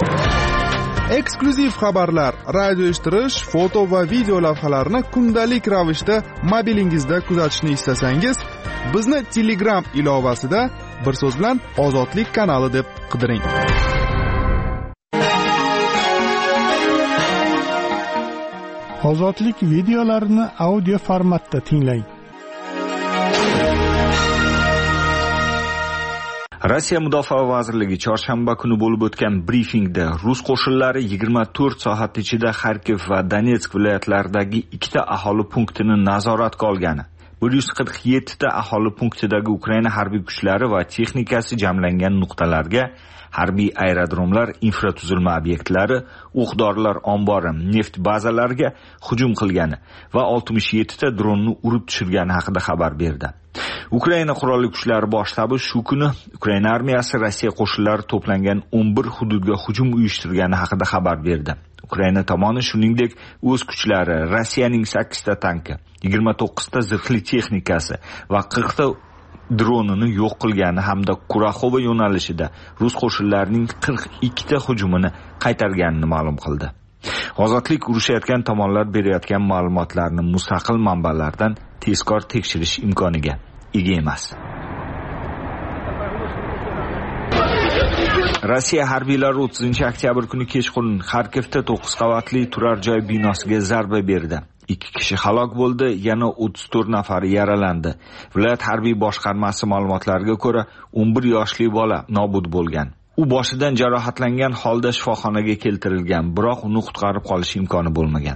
Eksklyuziv xabarlar, radio eshittirish, foto va video lavhalarni kundalik ravishda mobilingizda kuzatishni istasangiz, bizni Telegram ilovasida bir so'z bilan Ozodlik kanali deb qidiring. Ozodlik videolarini audio formatda tinglang. Rossiya Mudofaa vazirligi chorshanba kuni bo'lib o'tgan brifingda rus qo'shinlari 24 soat ichida Xarkiv va Donetsk viloyatlaridagi ikkita aholi punktini nazoratga olgani, 147 ta aholi punktidagi Ukraina harbiy kuchlari va texnikasi jamlangan nuqtalarga, harbiy aerodromlar, infratuzilma obyektlari, o'q-dorilar ombori, neft bazalariga hujum qilgani va 67 ta dronni urib tushirgani haqida xabar berdi. Ukraina qurolli kuchlari bosh shtabi shu kuni Ukraina armiyasi Rossiya qo'shinlari to'plangan 11 hududga hujum uyushtirgani haqida xabar berdi. Ukraina tomoni shuningdek o'z kuchlari Rossiyaning 8 ta tanki, 29 ta zirhli texnikasi va 40 ta dronini yo'q qilgani hamda Kuraxova yo'nalishida rus qo'shinlarining 42 ta hujumini qaytarganini ma'lum qildi. Ozodlik urushayotgan tomonlar berayotgan ma'lumotlarni mustaqil manbalardan tezkor tekshirish imkoniga ega emas. Rossiya harbiylari 30-oktyabr kuni kechqurun Xarkivda 9 qavatli turar joy binosiga zarba berdi. 2 kishi halok bo'ldi, yana 34 nafari yaralandi. Viloyat harbiy boshqarmasi ma'lumotlariga ko'ra, 11 yoshli bola nobud bo'lgan. U boshidan jarohatlangan holda shifoxonaga keltirilgan, biroq uni qutqarib qolish imkoni bo'lmagan.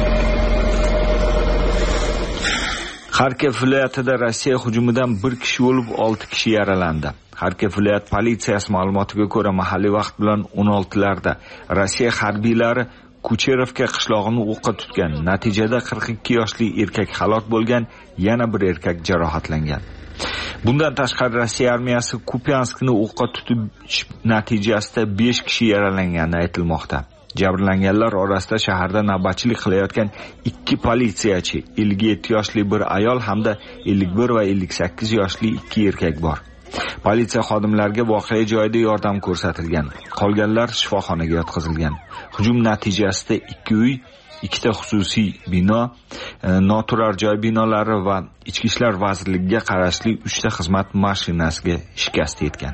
Xarkiv viloyatida Rossiya hujumidan 1 kishi o'lib, 6 kishi yaralandi. Xarkiv viloyat politsiyasi ma'lumotiga ko'ra, mahalliy vaqt bilan 16larda Rossiya harbiylari Kucherovka qishlog'ini o'qqa tutgan. Natijada 42 yoshli erkak halok bo'lgan, yana bir erkak jarohatlangan. Bundan tashqari Rossiya armiyasi Kupyanskni o'qqa tutish natijasida 5 kishi yaralangani aytilmoqda. Jabrlanganlar orasida shaharda navbatchilik qilayotgan 2 politsiyachi, 57 yoshli bir ayol hamda 51 va 58 yoshli 2 erkak bor. Politsiya xodimlariga voqea joyida yordam ko'rsatilgan. Qolganlar shifoxonaga yotqizilgan. Hujum natijasida 2 uy, 2 ta xususiy bino, noturar joy binolari va Ichki ishlar vazirligiga qarashli 3 ta xizmat mashinasiga shikast yetgan.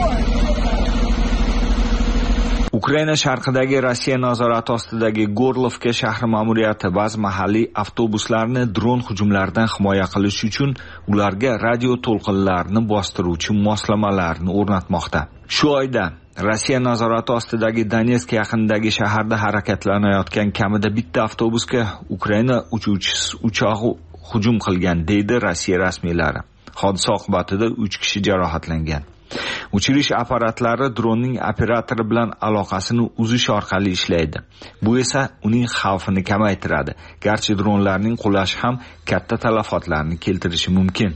Ukraina sharqidagi Rossiya nazorati ostidagi Gorlovka shahri ma'muriyati ba'zi mahalliy avtobuslarni dron hujumlaridan himoya qilish uchun ularga radio to'lqinlarni bostiruvchi moslamalarni o'rnatmoqda. Shu oyda Rossiya nazorati ostidagi Donetsk yaqinidagi shaharda harakatlanayotgan kamida bitta avtobusga Ukraina uchog'i hujum qilgan, deydi Rossiya rasmiylari. Hodisa oqibatida 3 kishi jarohatlangan. Uchirish apparatlari dronning operatori bilan aloqasini uzish orqali ishlaydi. Bu esa uning xavfini kamaytiradi. Garchi dronlarning qulashi ham katta talafotlarni keltirishi mumkin.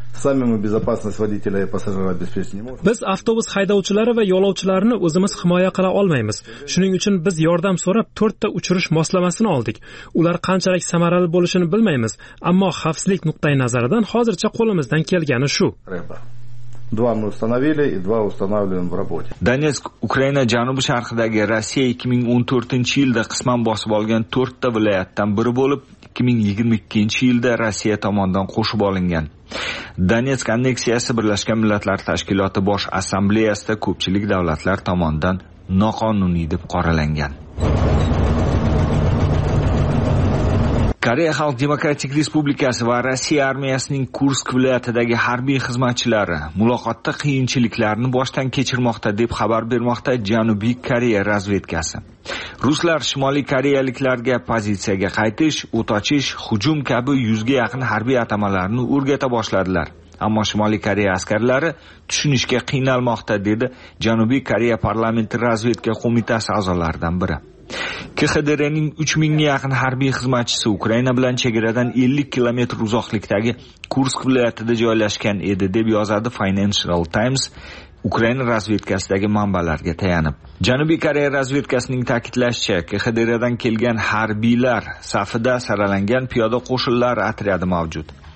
Biz avtobus haydovchilari va yo'lovchilarini o'zimiz himoya qila olmaymiz. Shuning uchun biz yordam so'rab 4 ta uchirish moslamasini oldik. Ular qanchalik samarali bo'lishini bilmaymiz, ammo xavfsizlik nuqtai nazaridan hozircha qo'limizdan kelgani shu. 2 мы установили и 2 устанавливаем в работе. Donetsk Ukraina janubi sharqidagi Rossiya 2014-yilda qisman bosib olgan 4 ta viloyatdan biri bo'lib, 2022-yilda Rossiya tomonidan qo'shib olingan. Donetsk anneksiyasi Birlashgan Millatlar Tashkiloti Bosh Assambleyasida ko'pchilik davlatlar tomonidan noqonuniy deb qoralangan. Koreya Xalq Demokratik Respublikasi va Rossiya armiyasining Kursk viloyatidagi harbiy xizmatchilari muloqotda qiyinchiliklarni boshdan kechirmoqda deb xabar bermoqda Janubiy Koreya razvedkasi. Ruslar Shimoliy koreyaliklarga pozitsiyaga qaytish, o't ochish, hujum kabi 100 ga yaqin harbiy atamalarni o'rgata boshladilar. Ammo Shimoliy Koreya askarlari tushunishga qiynalmoqda, dedi Janubiy Koreya parlamenti razvedka qo'mitasi a'zolaridan biri. KXDRning 3000 ga yaqin harbiy xizmatchisi Ukraina bilan chegaradan 50 kilometr uzoqlikdagi Kursk viloyatida joylashgan edi, deb yozadi Financial Times Ukraina razvedkasidagi manbalarga tayanib. Janubiy Koreya razvedkasining ta'kidlashicha, KXDRdan kelgan harbiylar safida saralangan piyoda qo'shinlar otryadi mavjud.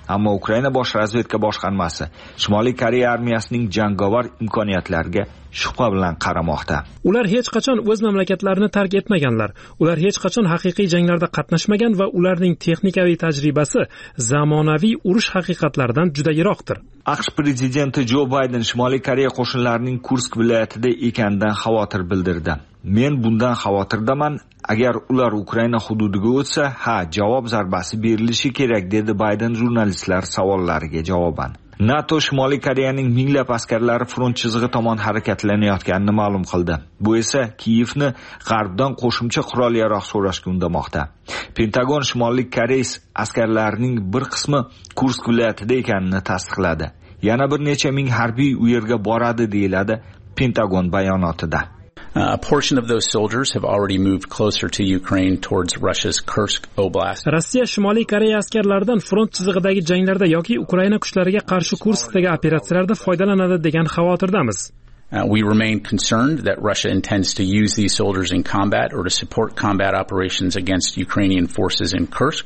Ammo Ukraina bosh razvedka boshqarmasi Shimoliy Koreya armiyasining jangovar imkoniyatlariga shubha bilan qaramoqda. Ular hech qachon o'z mamlakatlarini tark etmaganlar. Ular hech qachon haqiqiy janglarda qatnashmagan va ularning texnikaviy tajribasi zamonaviy urush haqiqatlaridan juda yiroqdir. AQSh prezidenti Jo Bayden Shimoliy Koreya qo'shinlarining Kursk viloyatida ekanidan xavotir bildirdi. Men bundan xavotirdaman. Agar ular Ukraina hududiga o'tsa, javob zarbasi berilishi kerak, dedi Bayden jurnalistlar savollariga javoban. NATO Shimoliy Koreyaning minglab askarlari front chizig'i tomon harakatlanayotganini ma'lum qildi. Bu esa Kiyevni g'arbdan qo'shimcha qurol-yarog' so'rashga undamoqda. Pentagon Shimoliy Koreya askarlarining bir qismi Kursk viloyatida ekanini tasdiqladi. Yana bir necha ming harbiy u yerga boradi, deyiladi Pentagon bayonotida. A portion of those soldiers have already moved closer to Ukraine towards Russia's Kursk Oblast. Rossiya Shimoliy Koreya askarlaridan front chizig'idagi janglarda yoki Ukraina kuchlariga qarshi Kurskdagi operatsiyalarda foydalanadi degan xavotirdamiz. We remain concerned that Russia intends to use these soldiers in combat or to support combat operations against Ukrainian forces in Kursk.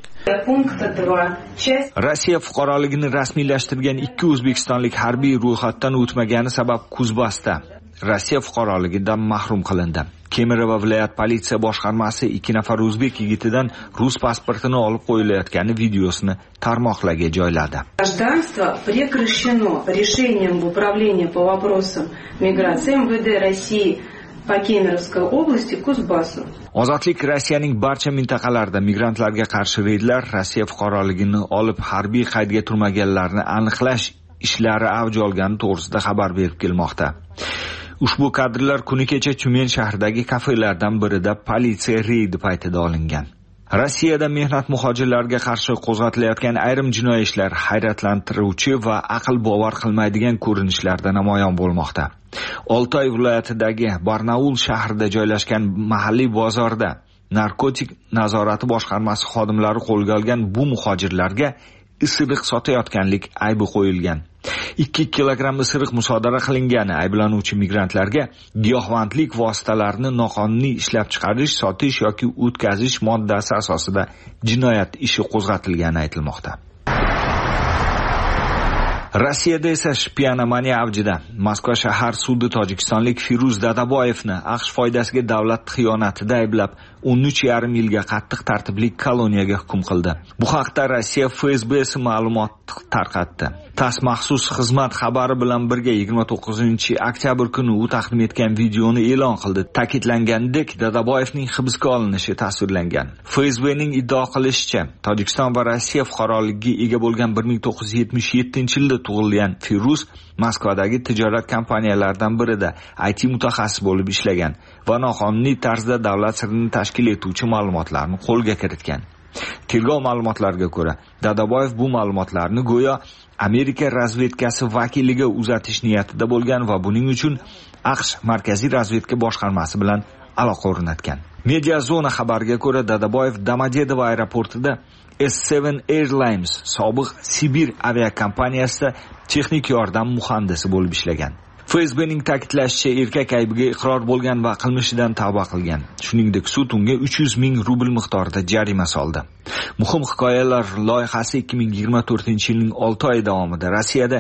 Rossiya fuqaroligini rasmiylashtirgan 2 o'zbekistonlik harbiy ro'yxatdan o'tmagani sabab Kuzbasda Rossiya fuqaroligidan mahrum qilindi. Kemerovo viloyat politsiya boshqarmasi 2 nafar o'zbek yigitidan rus pasportini olib qo'yilayotgani videosini tarmoqlarga joyladi. Гражданство прекращено решением управления по вопросам миграции МВД России по Кемеровской области Кузбассу. Ozodlik Rossiyaning barcha mintaqalarida migrantlarga qarshi reydlar, Rossiya fuqaroligini olib harbiy qaydga turmaganlarni aniqlash ishlari avj olgani to'g'risida xabar berib kelmoqda. Ushbu kadrlar kuni kecha Tyumen shahridagi kafelardan birida politsiya reydi paytida olingan. Rossiyada mehnat muhojirlarga qarshi qo'zg'atilayotgan ayrim jinoiy ishlar hayratlantiruvchi va aql bovar qilmaydigan ko'rinishlarda namoyon bo'lmoqda. Oltoy viloyatidagi Barnaul shahrida joylashgan mahalliy bozorda narkotik nazorati boshqarmasi xodimlari qo'lga olgan bu muhojirlarga isiriq sotayotganlik aybi qo'yilgan. 2 kilogramm isiriq musodara qilingani ayblanuvchi migrantlarga giyohvandlik vositalarini noqonuniy ishlab chiqarish, sotish yoki o'tkazish moddasi asosida jinoyat ishi qo'zg'atilgani aytilmoqda. Rossiyada esa shpionomaniya avjida. Moskva shahar sudi tojikistonlik Firuz Dadaboyevni AQSh foydasiga davlat xiyonatida ayblab 13,5 yilga qattiq tartibli koloniyaga hukm qildi. Bu haqda Rossiya FSBsi ma'lumot tarqatdi. TASS maxsus xizmat xabari bilan birga 29-oktyabr kuni u taqdim etgan videoni e'lon qildi. Ta'kidlanganidek, Dadaboyevning hibsga olinishi tasvirlangan. FSBning iddao qilishicha, Tojikiston va Rossiya fuqaroligiga ega bo'lgan 1977-yilda tug'ilgan Firuz Moskvadagi tijorat kompaniyalaridan birida IT mutaxassis bo'lib ishlagan va noqonuniy tarzda davlat sirini tashkil etuvchi ma'lumotlarni qo'lga kiritgan. Tergov ma'lumotlariga ko'ra, Dadaboyev bu ma'lumotlarni go'yo Amerika razvedkasi vakiliga uzatish niyatida bo'lgan va buning uchun AQSh Markaziy razvedka boshqarmasi bilan aloqa o'rnatgan. Mediazona xabariga ko'ra, Dadaboyev Domodedovo aeroportida S7 Airlines sobiq Sibir aviakompaniyasida texnik yordam muhandisi bo'lib ishlagan. FSBning ta'kidlashicha, erkak aybiga iqror bo'lgan va qilmishidan tavba qilgan. Shuningdek, sud unga 300 ming rubl miqdorida jarima soldi. Muhim hikoyalar loyihasi 2024-yilning 6 oyi davomida Rossiyada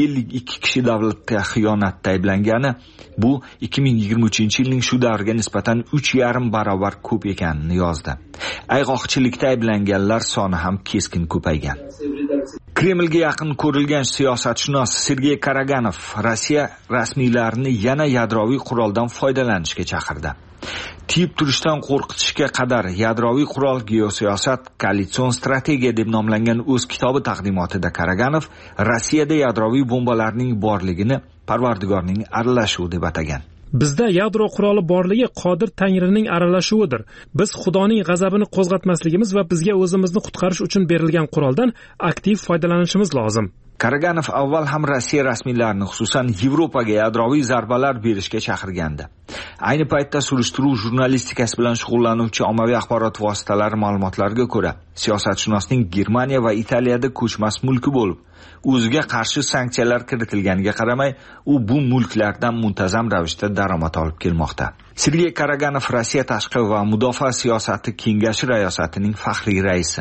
52 kishi davlatga xiyonatda ayblangani, bu 2023-yilning shu davriga nisbatan 3,5 barobar ko'p ekanini yozdi. Ayg'oqchilikda ayblanganlar soni ham keskin ko'paygan. Kremlga yaqin ko'rilgan siyosatshunos Sergey Karaganov Rossiya rasmiylarini yana yadroviy quroldan foydalanishga chaqirdi. Tiyib turishdan qo'rqitishga qadar yadroviy qurol, geosiyosat, koalitsion strategiya deb nomlangan o'z kitobi taqdimotida Karaganov Rossiyada yadroviy bombalarning borligini Parvardigorning aralashuvi deb atagan. Bizda yadro quroli borligi Qodir Tangrining aralashuvidir. Biz Xudoning g'azabini qo'zg'atmasligimiz va bizga o'zimizni qutqarish uchun berilgan quroldan aktiv foydalanishimiz lozim. Karaganov avval ham Rossiya rasmiylarini, xususan Yevropaga yadroviy zarbalar berishga chaqirgandi. Ayni paytda surishtiruv jurnalistikasi bilan shug'ullanuvchi ommaviy axborot vositalari ma'lumotlariga ko'ra, siyosatshunosning Germaniya va Italiyada ko'chmas mulki bo'lib, o'ziga qarshi sanksiyalar kiritilganiga qaramay, u bu mulklardan muntazam ravishda daromad olib kelmoqda. Sergey Karaganov Rossiya tashqi va mudofaa siyosati kengashi rayosatining faxriy raisi.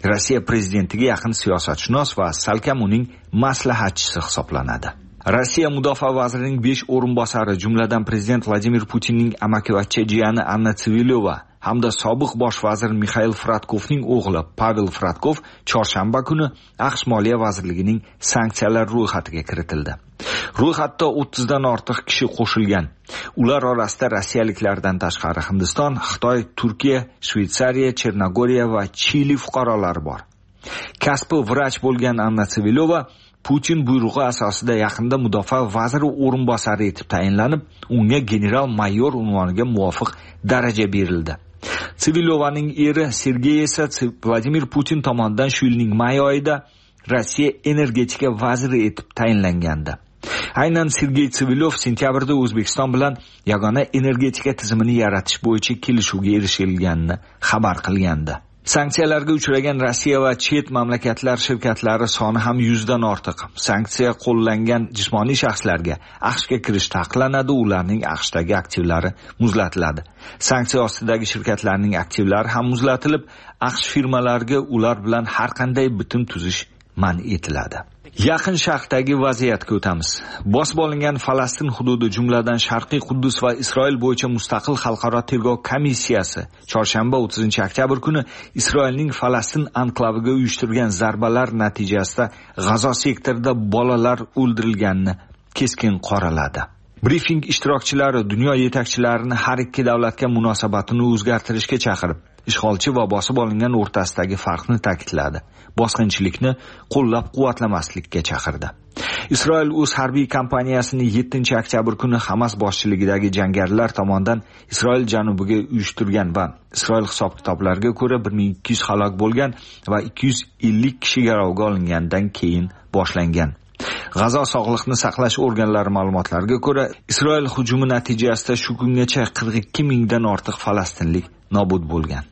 Rossiya prezidentiga yaqin siyosatshunos va salkam uning maslahatchisi hisoblanadi. Rossiya mudofaa vazirining 5 o'rinbosari, jumladan prezident Vladimir Putinning amakivachcha jiyani Anna Tsivilova hamda sobiq bosh vazir Mixail Fradkovning o'g'li Pavel Fradkov chorshanba kuni AQSh Moliya vazirligining sanksiyalar ro'yxatiga kiritildi. Ro'yxatda 30 dan ortiq kishi qo'shilgan. Ular orasida rossiyaliklardan tashqari Hindiston, Xitoy, Turkiya, Shveysariya, Chernogoriya va Chili fuqarolari bor. Kasbi vrach bo'lgan Anna Tsivilova Putin buyrug'i asosida yaqinda mudofaa vaziri o'rinbosari etib tayinlanib, unga general-mayor unvoniga muvofiq daraja berildi. Tsivilovaning eri Sergey esa Vladimir Putin tomonidan shu yilning may oyida Rossiya energetika vaziri etib tayinlangandi. Aynan Sergey Tsivilov sentyabrda O'zbekiston bilan yagona energetika tizimini yaratish bo'yicha kelishuvga erishilganini xabar qilgandi. Sanksiyalarga uchragan Rossiya va chet mamlakatlar shirkatlari soni ham 100 dan ortiq. Sanksiya qo'llangan jismoniy shaxslarga AQShga kirish taqiqlanadi, ularning AQShdagi aktivlari muzlatiladi. Sanksiya ostidagi shirkatlarning aktivlari ham muzlatilib, AQSh firmalariga ular bilan har qanday bitim tuzish man etiladi. Yaqin Sharqdagi vaziyatga o'tamiz. Bosib olingan Falastin hududi, jumladan Sharqiy Quddus va Isroil bo'yicha mustaqil xalqaro tergov komissiyasi chorshanba 30-oktyabr kuni Isroilning Falastin anklaviga uyushtirgan zarbalar natijasida G'azo sektorida bolalar o'ldirilganini keskin qoraladi. Briefing ishtirokchilari dunyo yetakchilarini har ikki davlatga munosabatini o'zgartirishga chaqirib, ishg'olchi va bosib olingan o'rtasidagi farqni ta'kidladi. Bosqinchilikni qo'llab-quvvatlamaslikka chaqirdi. Isroil o'z harbiy kampaniyasini 7-oktyabr kuni Hamas boshchiligidagi jangarilar tomonidan Isroil janubiga uyushtirgan va Isroil hisob-kitoblariga ko'ra 1200 halok bo'lgan va 250 kishi garovga olingandan keyin boshlangan. G'azo sog'liqni saqlash organlari ma'lumotlariga ko'ra, Isroil hujumi natijasida shu kungacha 42 mingdan ortiq falastinlik nobud bo'lgan.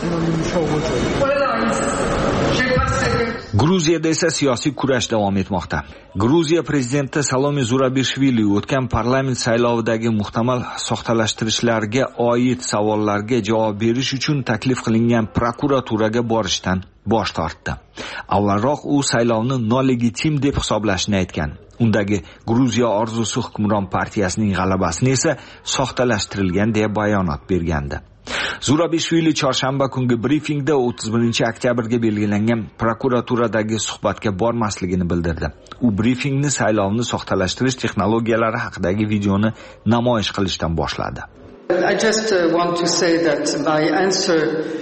Gruziyada esa siyosiy kurash davom etmoqda. Gruziya prezidenti Salome Zurabishvili o'tgan parlament saylovidagi muhtamal soxtalashtirishlarga oid savollarga javob berish uchun taklif qilingan prokuraturaga borishdan bosh tortdi. Avvalroq u saylovni nolegitim deb hisoblashini aytgan. Undagi Gruziya orzusi hukmron partiyasining g'alabasini esa soxtalashtirilgan deya bayonot bergandi. Zurabishvili chorshanba kungi brifingda 31-oktyabrga belgilangan prokuraturadagi suhbatga bormasligini bildirdi. U brifingni saylovni soxtalashtirish texnologiyalari haqidagi videoni namoyish qilishdan boshladi. I just want to say that my answer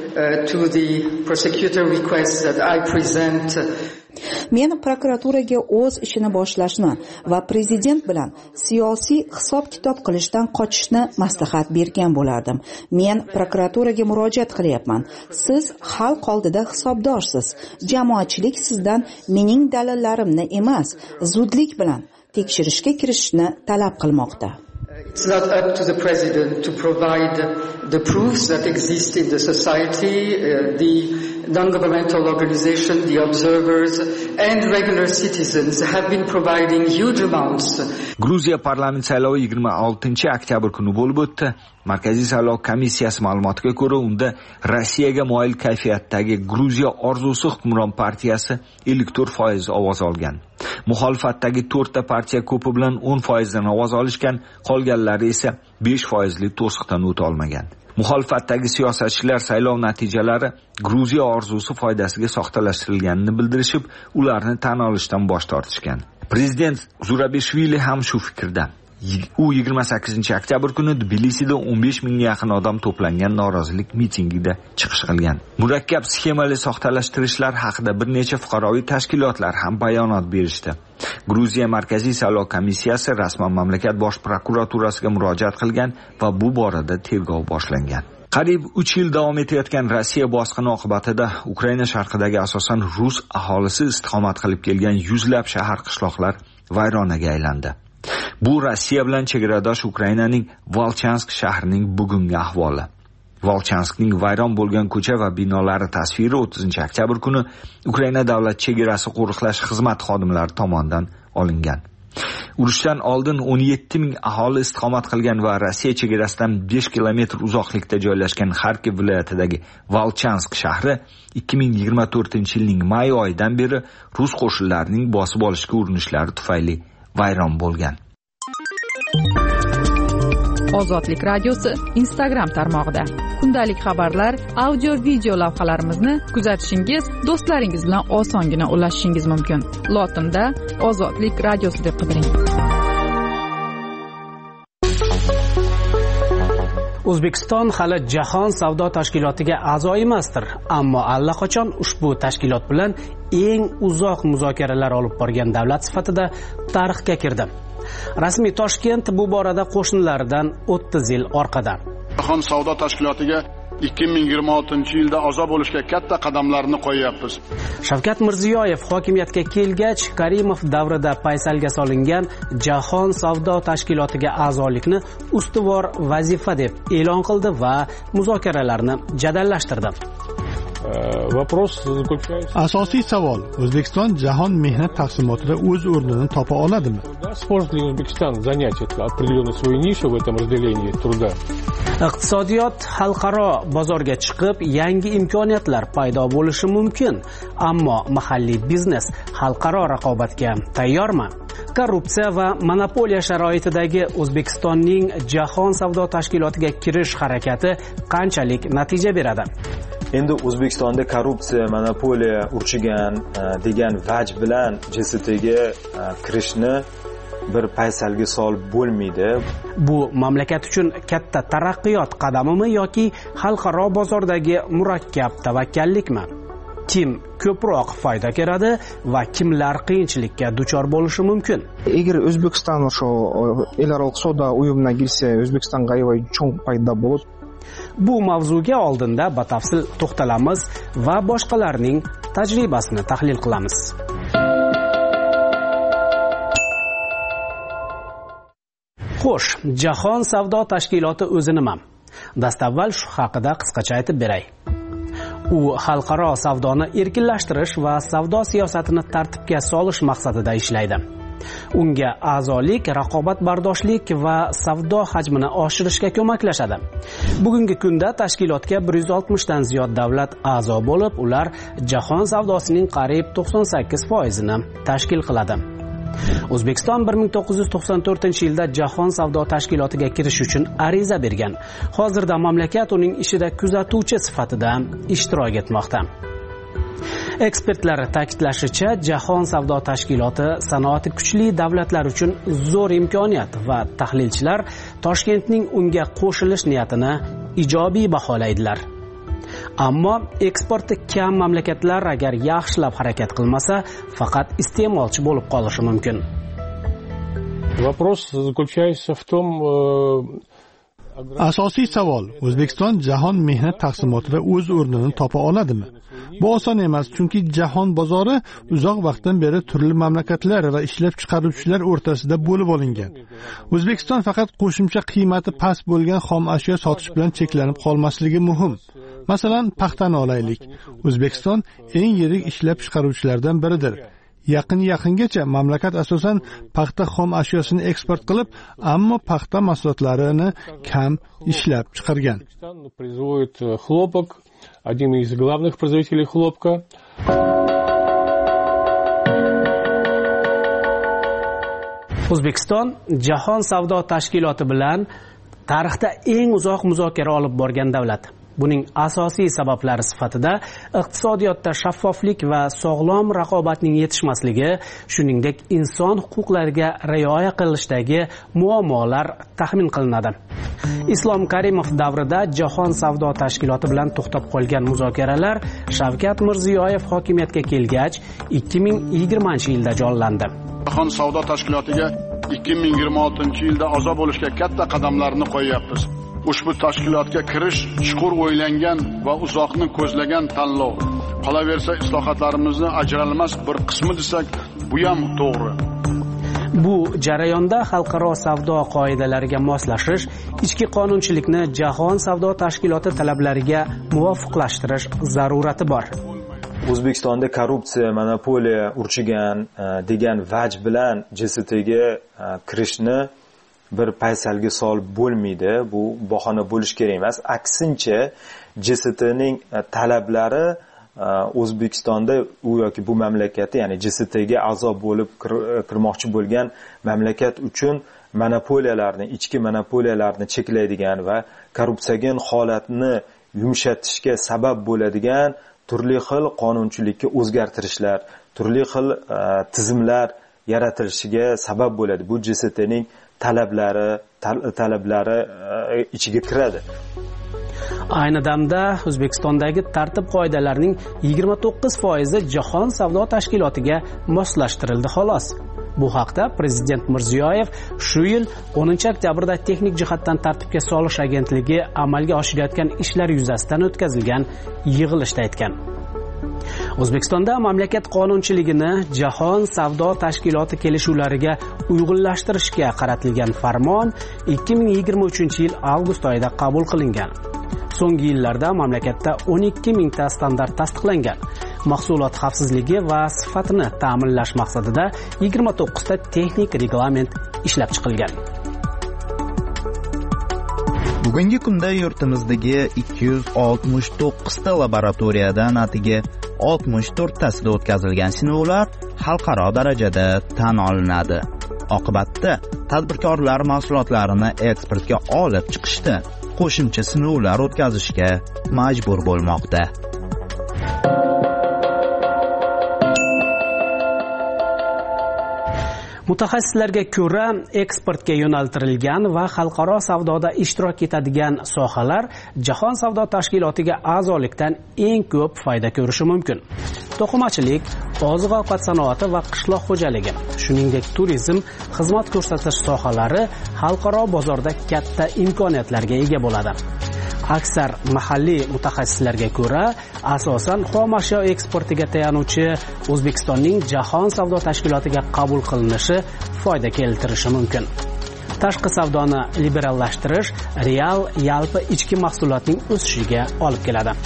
to the prosecutor request that I present Men prokuraturaga o'z ishini boshlashni va prezident bilan siyosiy hisob-kitob qilishdan qochishni maslahat bergan bo'lardim. Men prokuraturaga murojaat qilyapman. Siz xalq oldida hisobdorsiz. Jamoatchilik sizdan mening dalillarimni emas, zudlik bilan tekshirishga kirishni talab qilmoqda. It's not up to the president to provide the proofs that exist in the society, the non-governmental organizations, the observers and regular citizens have been providing huge amounts. Gruziya parlament saylovi 26-oktyabr kuni bo'lib o'tdi. Markaziy saylov komissiyasi ma'lumotiga ko'ra, unda Rossiyaga moyil kayfiyatdagi Gruziya orzusi hukmron partiyasi 54% ovoz olgan. Muxolifatdagi 4 ta partiya ko'pi bilan 10% dan ovoz olishgan, qolganlari esa 5% to'siqdan o'ta olmagan. Muxolifatdagi siyosatchilar saylov natijalari Gruziya orzusi foydasiga soxtalashtirilganini bildirishib, ularni tan olishdan bosh tortishgan. Prezident Zurabishvili ham shu fikrda. U 28-oktyabr kuni Tbilisida 15 mingga yaqin odam to'plangan norozilik mitingida chiqish qilgan. Murakkab sxemali soxtalashtirishlar haqida bir necha fuqaroviy tashkilotlar ham bayonot berishdi. Gruziya Markaziy saylov komissiyasi rasman mamlakat bosh prokuraturasiga murojaat qilgan va bu borada tergov boshlangan. Qariyb 3 yil davom etayotgan Rossiya bosqini oqibatida Ukraina sharqidagi asosan rus aholisi istiqomat qilib kelgan yuzlab shahar qishloqlar vayronaga aylandi. Bu Rossiya bilan chegaradosh Ukrainaning Volchansk shahrining bugungi ahvoli. Volchanskning vayron bo'lgan ko'cha va binolari tasviri 30-oktyabr kuni Ukraina davlat chegarasi qo'riqlash xizmati xodimlari tomonidan olingan. Urushdan oldin 17 ming aholi istiqomat qilgan va Rossiya chegarasidan 5 kilometr uzoqlikda joylashgan Xarkov viloyatidagi Volchansk shahri 2024-yilning may oyidan beri rus qo'shinlarining bosib olishga urinishlari tufayli vayron bo'lgan. Ozodlik radiosi Instagram tarmog'ida kundalik xabarlar, audio, video lavhalarimizni kuzatishingiz, do'stlaringiz bilan osongina ulashishingiz mumkin. Lotinda Ozodlik radiosi deb qidiring. O'zbekiston hali Jahon savdo tashkilotiga a'zo emasdir, ammo allaqachon ushbu tashkilot bilan eng uzoq muzokaralar olib borgan davlat sifatida tarixga kirdi. Rasmiy Toshkent bu borada qo'shnilaridan 30 yil orqada. Jahon savdo tashkilotiga 2026-yilda a'zo bo'lishga katta qadamlarni qo'yyapmiz. Shavkat Mirziyoyev hokimiyatga kelgach, Karimov davrida paysalga solingan Jahon savdo tashkilotiga a'zolikni ustuvor vazifa deb e'lon qildi va muzokaralarni jadallashtirdi. Asosiy savol: O'zbekiston jahon mehnat taqsimotida o'z o'rnini topa oladimi? Iqtisodiyot xalqaro bozorga chiqib, yangi imkoniyatlar paydo bo'lishi mumkin, ammo mahalliy biznes xalqaro raqobatga tayyormi? Korrupsiya va monopoliya sharoitidagi O'zbekistonning jahon savdo tashkilotiga kirish harakati qanchalik natija beradi? Endi O'zbekistonda korrupsiya, monopoliya urchigan degan vaj bilan JSTga kirishni bir paysalga solib bo'lmaydi. Bu mamlakat uchun katta taraqqiyot qadamimi yoki xalqaro bozordagi murakkab tavakkallikmi? Kim ko'proq foyda ko'radi va kimlar qiyinchilikka duchor bo'lishi mumkin? Agar O'zbekiston shu elaro savdo uyumiga kirsa, O'zbekistonga cho'ng foyda bo'ladi. Bu mavzuga oldinda batafsil to'xtalamiz va boshqalarning tajribasini tahlil qilamiz. Xo'sh, Jahon savdo tashkiloti o'zi nima? Dastavval shu haqida qisqacha aytib beray. U xalqaro savdoni erkinlashtirish va savdo siyosatini tartibga solish maqsadida ishlaydi. Unga a'zolik, raqobatbardoshlik va savdo hajmini oshirishga ko'maklashadi. Bugungi kunda tashkilotga 160 dan ziyod davlat a'zo bo'lib, ular jahon savdosining qariyb 98%ni tashkil qiladi. O'zbekiston 1994-yilda jahon savdo tashkilotiga kirish uchun ariza bergan. Hozirda mamlakat uning ishida kuzatuvchi sifatida ishtirok etmoqda. Ekspertlar ta'kidlashicha, jahon savdo tashkiloti sanoati kuchli davlatlar uchun zo'r imkoniyat va tahlilchilar Toshkentning unga qo'shilish niyatini ijobiy baholaydilar. Ammo eksporti kam mamlakatlar agar yaxshilab harakat qilmasa, faqat iste'molchi bo'lib qolishi mumkin. Asosiy savol: O'zbekiston jahon mehnat taqsimotida o'z o'rnini topa oladimi? Bu oson emas, chunki jahon bozori uzoq vaqtdan beri turli mamlakatlar va ishlab chiqaruvchilar o'rtasida bo'lib olingan. O'zbekiston faqat qo'shimcha qiymati past bo'lgan xom ashyo sotish bilan cheklanib qolmasligi muhim. Masalan, paxtani olaylik. O'zbekiston eng yirik ishlab chiqaruvchilardan biridir. Yaqingacha mamlakat asosan paxta xom ashyosini eksport qilib, ammo paxta mahsulotlarini kam ishlab chiqargan. Один из главных производителей хлопка. O'zbekiston jahon savdo tashkiloti bilan tarixda eng uzoq muzokara olib borgan davlat. Buning asosiy sabablari sifatida iqtisodiyotda shaffoflik va sog'lom raqobatning yetishmasligi, shuningdek inson huquqlariga rioya qilishdagi muammolar taxmin qilinadi. Islom Karimov davrida jahon savdo tashkiloti bilan to'xtab qolgan muzokaralar Shavkat Mirziyoyev hokimiyatga kelgach 2020-yilda jonlandi. Jahon savdo tashkilotiga 2026-yilda a'zo bo'lishga katta qadamlarni qo'yyapmiz. Ushbu tashkilotga kirish chuqur o'ylangan va uzoqni ko'zlagan tanlov. Qolaversa, islohotlarimizni ajralmas bir qismi desak, bu ham to'g'ri. Bu jarayonda xalqaro savdo qoidalariga moslashish, ichki qonunchilikni jahon savdo tashkiloti talablariga muvofiqlashtirish zarurati bor. O'zbekistonda korrupsiya, monopoliya urchigan degan vaj bilan JSTga kirishni bir paysalga solib bo'lmaydi. Bu bahona bo'lish kerak emas. Aksincha, JSTning talablari O'zbekistonda u yoki bu mamlakatda, ya'ni JSTga a'zo bo'lib kirmoqchi bo'lgan mamlakat uchun monopoliyalarni, ichki monopoliyalarni cheklaydigan va korrupsiogen holatni yumshatishga sabab bo'ladigan turli xil qonunchilikka o'zgartirishlar, turli xil tizimlar yaratilishiga sabab bo'ladi. Bu JSTning talablari ichiga kiradi. Ayni damda O'zbekistondagi tartib qoidalarining 29% Jahon savdo tashkilotiga moslashtirildi xolos. Bu haqda Prezident Mirziyoyev shu yil 10-oktyabrda texnik jihatdan tartibga solish agentligi amalga oshirayotgan ishlar yuzasidan o'tkazilgan yig'ilishda aytgan. O'zbekistonda mamlakat qonunchiligini Jahon savdo tashkiloti kelishuvlariga uyg'unlashtirishga qaratilgan farmon 2023-yil avgust oyida qabul qilingan. So'nggi yillarda mamlakatda 12 mingta standart tasdiqlangan. Mahsulot xavfsizligi va sifatini ta'minlash maqsadida 29 ta texnik reglament ishlab chiqilgan. Bugungi kunda yurtimizdagi 269 ta laboratoriyadan atigi 64 tasida o'tkazilgan sinovlar xalqaro darajada tan olinadi. Oqibatda tadbirkorlar mahsulotlarini eksportga olib chiqishda qo'shimcha sinovlar o'tkazishga majbur bo'lmoqda. Mutaxassislarga ko'ra, eksportga yo'naltirilgan va xalqaro savdoda ishtirok etadigan sohalar Jahon savdo tashkilotiga a'zolikdan eng ko'p foyda ko'rishi mumkin. To'qimachilik, oziq-ovqat sanoati va qishloq xo'jaligi, shuningdek turizm, xizmat ko'rsatish sohalari xalqaro bozorda katta imkoniyatlarga ega bo'ladi. Aksar mahalliy mutaxassislarga ko'ra, asosan xom ashyo eksportiga tayanuvchi O'zbekistonning Jahon savdo tashkilotiga qabul qilinishi foyda keltirishi mumkin. Tashqi savdoni liberallashtirish real yalpi ichki mahsulotning o'sishiga olib keladi.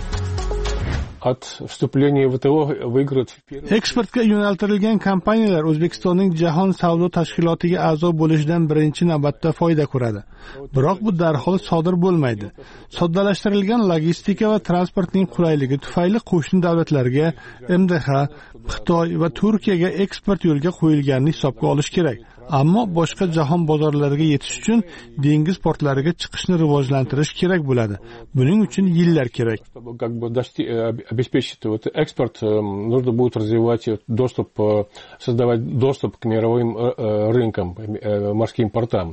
Eksportga yo'naltirilgan kompaniyalar O'zbekistonning Jahon savdo tashkilotiga a'zo bo'lishidan birinchi navbatda foyda ko'radi. Biroq bu darhol sodir bo'lmaydi. Soddalashtirilgan logistika va transportning qulayligi tufayli qo'shni davlatlarga, MDH, Xitoy va Turkiyaga eksport yo'lga qo'yilganini hisobga olish kerak. Ammo boshqa jahon bozorlariga yetish uchun dengiz portlariga chiqishni rivojlantirish kerak bo'ladi. Buning uchun yillar kerak. Обеспечить экспорт, нужно будет развивать доступ, создавать доступ к мировым рынкам, морским портам.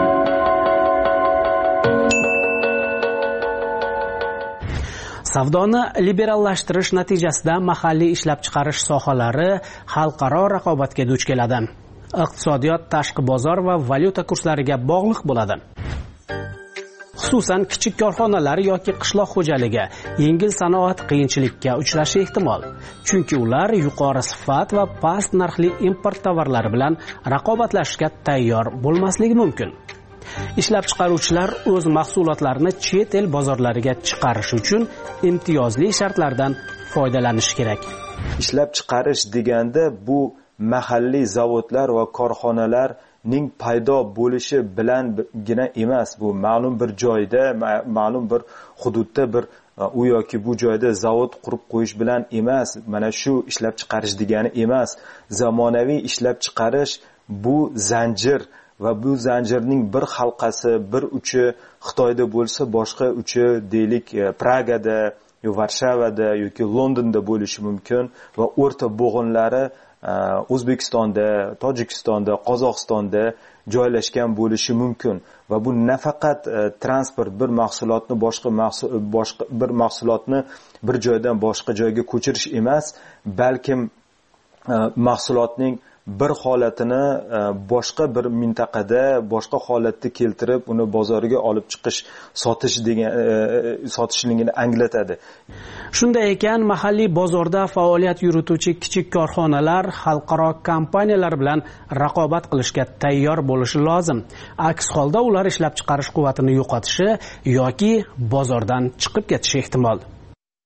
Savdoni liberallashtirish natijasida mahalliy ishlab chiqarish sohalari xalqaro raqobatga duch keladi. Iqtisodiyot tashqi bozor va valyuta kurslariga bog'liq bo'ladi. Xususan kichik korxonalar yoki qishloq xo'jaligi, yengil sanoat qiyinchilikka uchrashi ehtimol. Chunki ular yuqori sifat va past narxli import tovarlari bilan raqobatlashishga tayyor bo'lmasligi mumkin. Ishlab chiqaruvchilar o'z mahsulotlarini chet el bozorlariga chiqarish uchun imtiyozli shartlardan foydalanishi kerak. Ishlab chiqarish deganda bu mahalliy zavodlar va korxonalarning paydo bo'lishi bilangina emas. Bu ma'lum bir joyda, ma'lum bir hududda bir u yoki bu joyda zavod qurib qo'yish bilan emas. Mana shu ishlab chiqarish degani emas. Zamonaviy ishlab chiqarish bu zanjir va bu zanjirning bir halqasi, bir uchi Xitoyda bo'lsa, boshqa uchi deylik Pragada, Varshavada yoki Londonda bo'lishi mumkin va o'rta bo'g'inlari O'zbekistonda, Tojikistonda, Qozog'istonda joylashgan bo'lishi mumkin va bu nafaqat transport bir mahsulotni bir mahsulotni bir joydan boshqa joyga ko'chirish emas, balkim mahsulotning bir holatini boshqa bir mintaqada boshqa holatda keltirib uni bozorga olib chiqish, sotishligini anglatadi. Shunday ekan, mahalliy bozorda faoliyat yurituvchi kichik korxonalar xalqaro kompaniyalar bilan raqobat qilishga tayyor bo'lishi lozim. Aks holda ular ishlab chiqarish quvvatini yo'qotishi yoki bozordan chiqib ketishi ehtimol.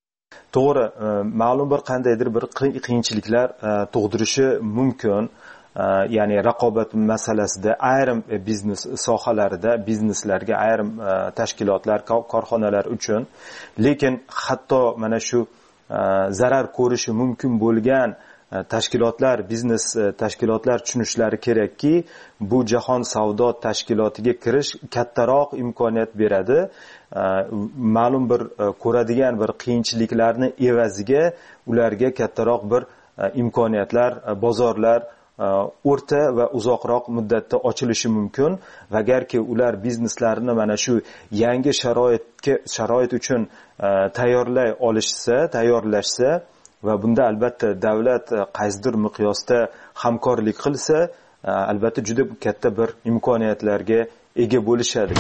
to'g'ri ma'lum bir qandaydir bir qiyinchiliklar tug'dirishi mumkin. Ya'ni raqobat masalasida ayrim biznes sohalarida bizneslarga ayrim tashkilotlar korxonalar uchun, lekin hatto mana shu zarar ko'rishi mumkin bo'lgan tashkilotlar, biznes tashkilotlar tushunishlari kerakki, bu jahon savdo tashkilotiga kirish kattaroq imkoniyat beradi. Ma'lum bir ko'radigan bir qiyinchiliklarni evaziga ularga kattaroq bir imkoniyatlar, bozorlar o'rta va uzoqroq muddatda ochilishi mumkin. Va agarki ular bizneslarini mana shu yangi sharoit uchun tayyorlashsa va bunda albatta davlat qaysidir miqyosda hamkorlik qilsa, albatta juda katta bir imkoniyatlarga ega bo'lishadi.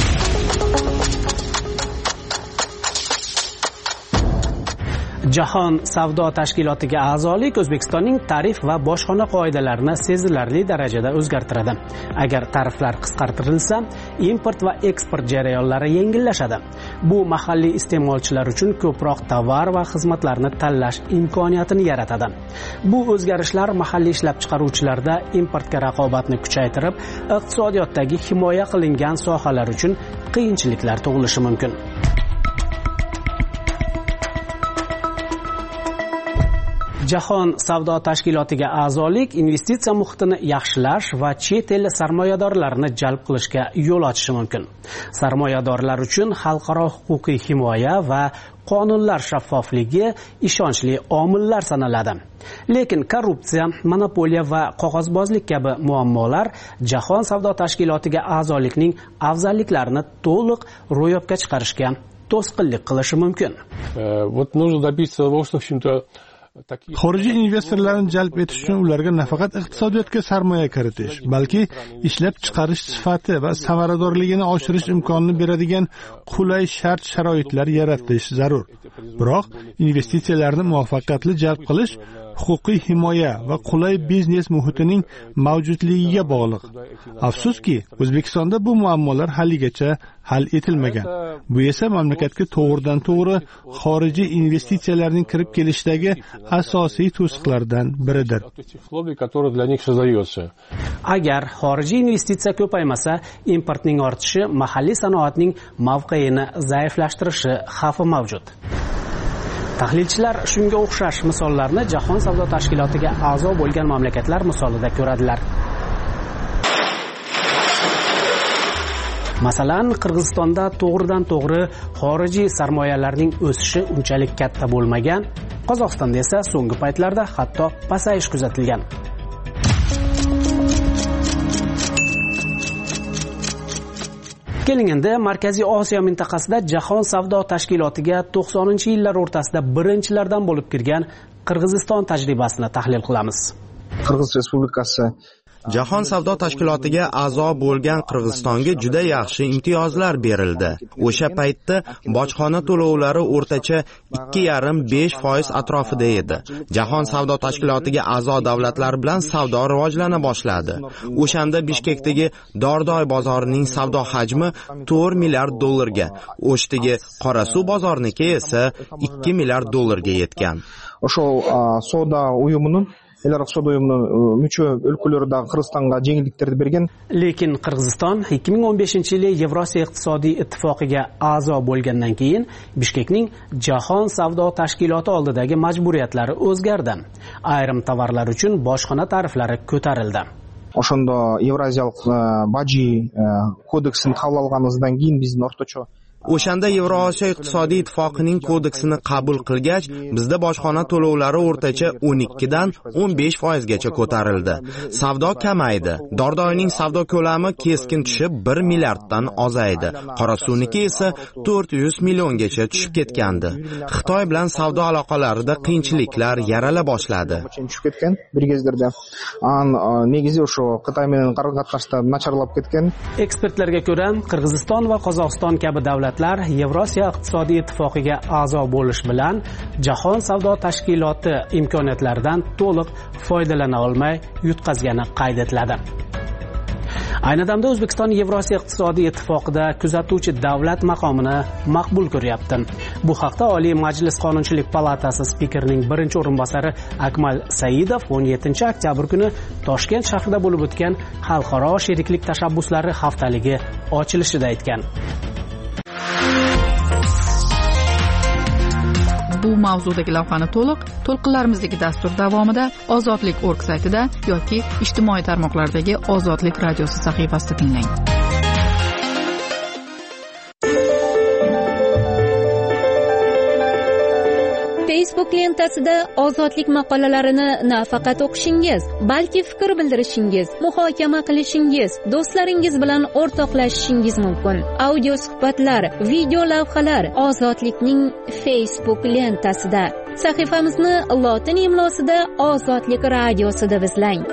Jahon savdo tashkilotiga a'zolik O'zbekistonning tarif va bojxona qoidalarini sezilarli darajada o'zgartiradi. Agar tariflar qisqartirilsa, import va eksport jarayonlari yengillashadi. Bu mahalliy iste'molchilar uchun ko'proq tovar va xizmatlarni tanlash imkoniyatini yaratadi. Bu o'zgarishlar mahalliy ishlab chiqaruvchilarda importga raqobatni kuchaytirib, iqtisodiyotdagi himoya qilingan sohalar uchun qiyinchiliklar tug'ilishi mumkin. Jahon savdo tashkilotiga a'zolik investitsiya muhitini yaxshilash va chet el sarmoyadorlarini jalb qilishga yo'l ochishi mumkin. Sarmoyadorlar uchun xalqaro huquqiy himoya va qonunlar shaffofligi ishonchli omillar sanaladi. Lekin korrupsiya, monopoliya va qog'ozbozlik kabi muammolar Jahon savdo tashkilotiga a'zolikning afzalliklarini to'liq ro'yobga chiqarishga to'sqinlik qilishi mumkin. Вот нужно добиться того, что, в общем-то, xorijiy investorlarni jalb etish uchun ularga nafaqat iqtisodiyotga sarmoya kiritish, balki ishlab chiqarish sifati va samaradorligini oshirish imkonini beradigan qulay shart-sharoitlar yaratish zarur. Biroq investitsiyalarni muvaffaqiyatli jalb qilish huquqiy himoya va qulay biznes muhitining mavjudligiga bog'liq. Afsuski, O'zbekistonda bu muammolar haligacha hal etilmagan. Bu esa mamlakatga to'g'ridan-to'g'ri xorijiy investitsiyalarning kirib kelishdagi asosiy to'siqlardan biridir. Agar xorijiy investitsiya ko'paymasa, importning ortishi mahalliy sanoatning mavqeini zaiflashtirishi xavfi mavjud. Tahlilchilar shunga o'xshash misollarni Jahon savdo tashkilotiga a'zo bo'lgan mamlakatlar misolida ko'radilar. Masalan, Qirg'izistonda to'g'ridan-to'g'ri xorijiy sarmoyalarning o'sishi unchalik katta bo'lmagan, Qozog'istonda esa so'nggi paytlarda hatto pasayish kuzatilgan. Keling endi Markaziy Osiyo mintaqasida Jahon savdo tashkilotiga 90-yillar o'rtasida birinchilardan bo'lib kirgan Qirg'iziston tajribasini tahlil qilamiz. Qirg'iz Respublikasi Jahon savdo tashkilotiga a'zo bo'lgan Qirg'izistonga juda yaxshi imtiyozlar berildi. O'sha paytda bojxona to'lovlari o'rtacha 2,5% atrofida edi. Jahon savdo tashkilotiga a'zo davlatlar bilan savdo rivojlana boshladi. O'shanda Bishkekdagi Dordoy bozorining savdo hajmi 4 milliard dollarga, O'shdagi Qorasuv bozorniki esa 2 milliard dollarga yetgan. O'sha savdo uyumining müçü өлkөлөрдө Кыргызстанга жеңилдиктерди берген. Lekin Qirg'iziston 2015-yili Yevrosiyo iqtisodiy ittifoqiga a'zo bo'lgandan keyin Bishkekning Jahon savdo tashkiloti oldidagi majburiyatlari o'zgardi. Ayrim tovarlar uchun bojxona tariflari ko'tarildi. Ошондо Евразиялык бажи кодексин кабыл алганыбыздан кийин биздин орточо O'shanda Yevrosiyo iqtisodiy ittifoqining kodeksini qabul qilgach, bizda bojxona to'lovlari o'rtacha 12 dan 15% gacha ko'tarildi. Savdo kamaydi. Dordoyning savdo ko'lami keskin tushib 1 milliarddan ozaydi. Qorasuvniki esa 400 milliongacha tushib ketgandi. Xitoy bilan savdo aloqalarida qiyinchiliklar yarala boshladi. Tushib ketgan bir kezderде. Negizi o'sha Xitoy bilan qaror-qatnashda nacharlab ketgan. Ekspertlarga ko'ra, Qirg'iziston va Qozog'iston kabi davlatlar Yevrosiyo iqtisodiy ittifoqiga a'zo bo'lish bilan Jahon savdo tashkiloti imkoniyatlaridan to'liq foydalana olmay yutqazgani qayd etiladi. Ayni damda O'zbekiston Yevrosiyo iqtisodiy ittifoqida kuzatuvchi davlat maqomini maqbul ko'ryapti. Bu haqda Oliy Majlis Qonunchilik palatasi spikerining birinchi o'rinbosari Akmal Saidov 17 oktyabr kuni Toshkent shahrida bo'lib o'tgan Xalqaro sheriklik tashabbuslari haftaligi ochilishida aytgan. Bu mavzudagi lavhani to'lqinlarimizdagi dastur davomida Ozodlik.org saytida yoki ijtimoiy tarmoqlardagi Ozodlik radiosi sahifasida tinglang. Facebook lentasida ozodlik maqolalarini nafaqat o'qishingiz, balki fikr bildirishingiz, muhokama qilishingiz, do'stlaringiz bilan o'rtoqlashishingiz mumkin. Audio suhbatlar, video lavhalar Ozodlikning Facebook lentasida. Sahifamizni lotin imlosida Ozodlik radiosida izlang.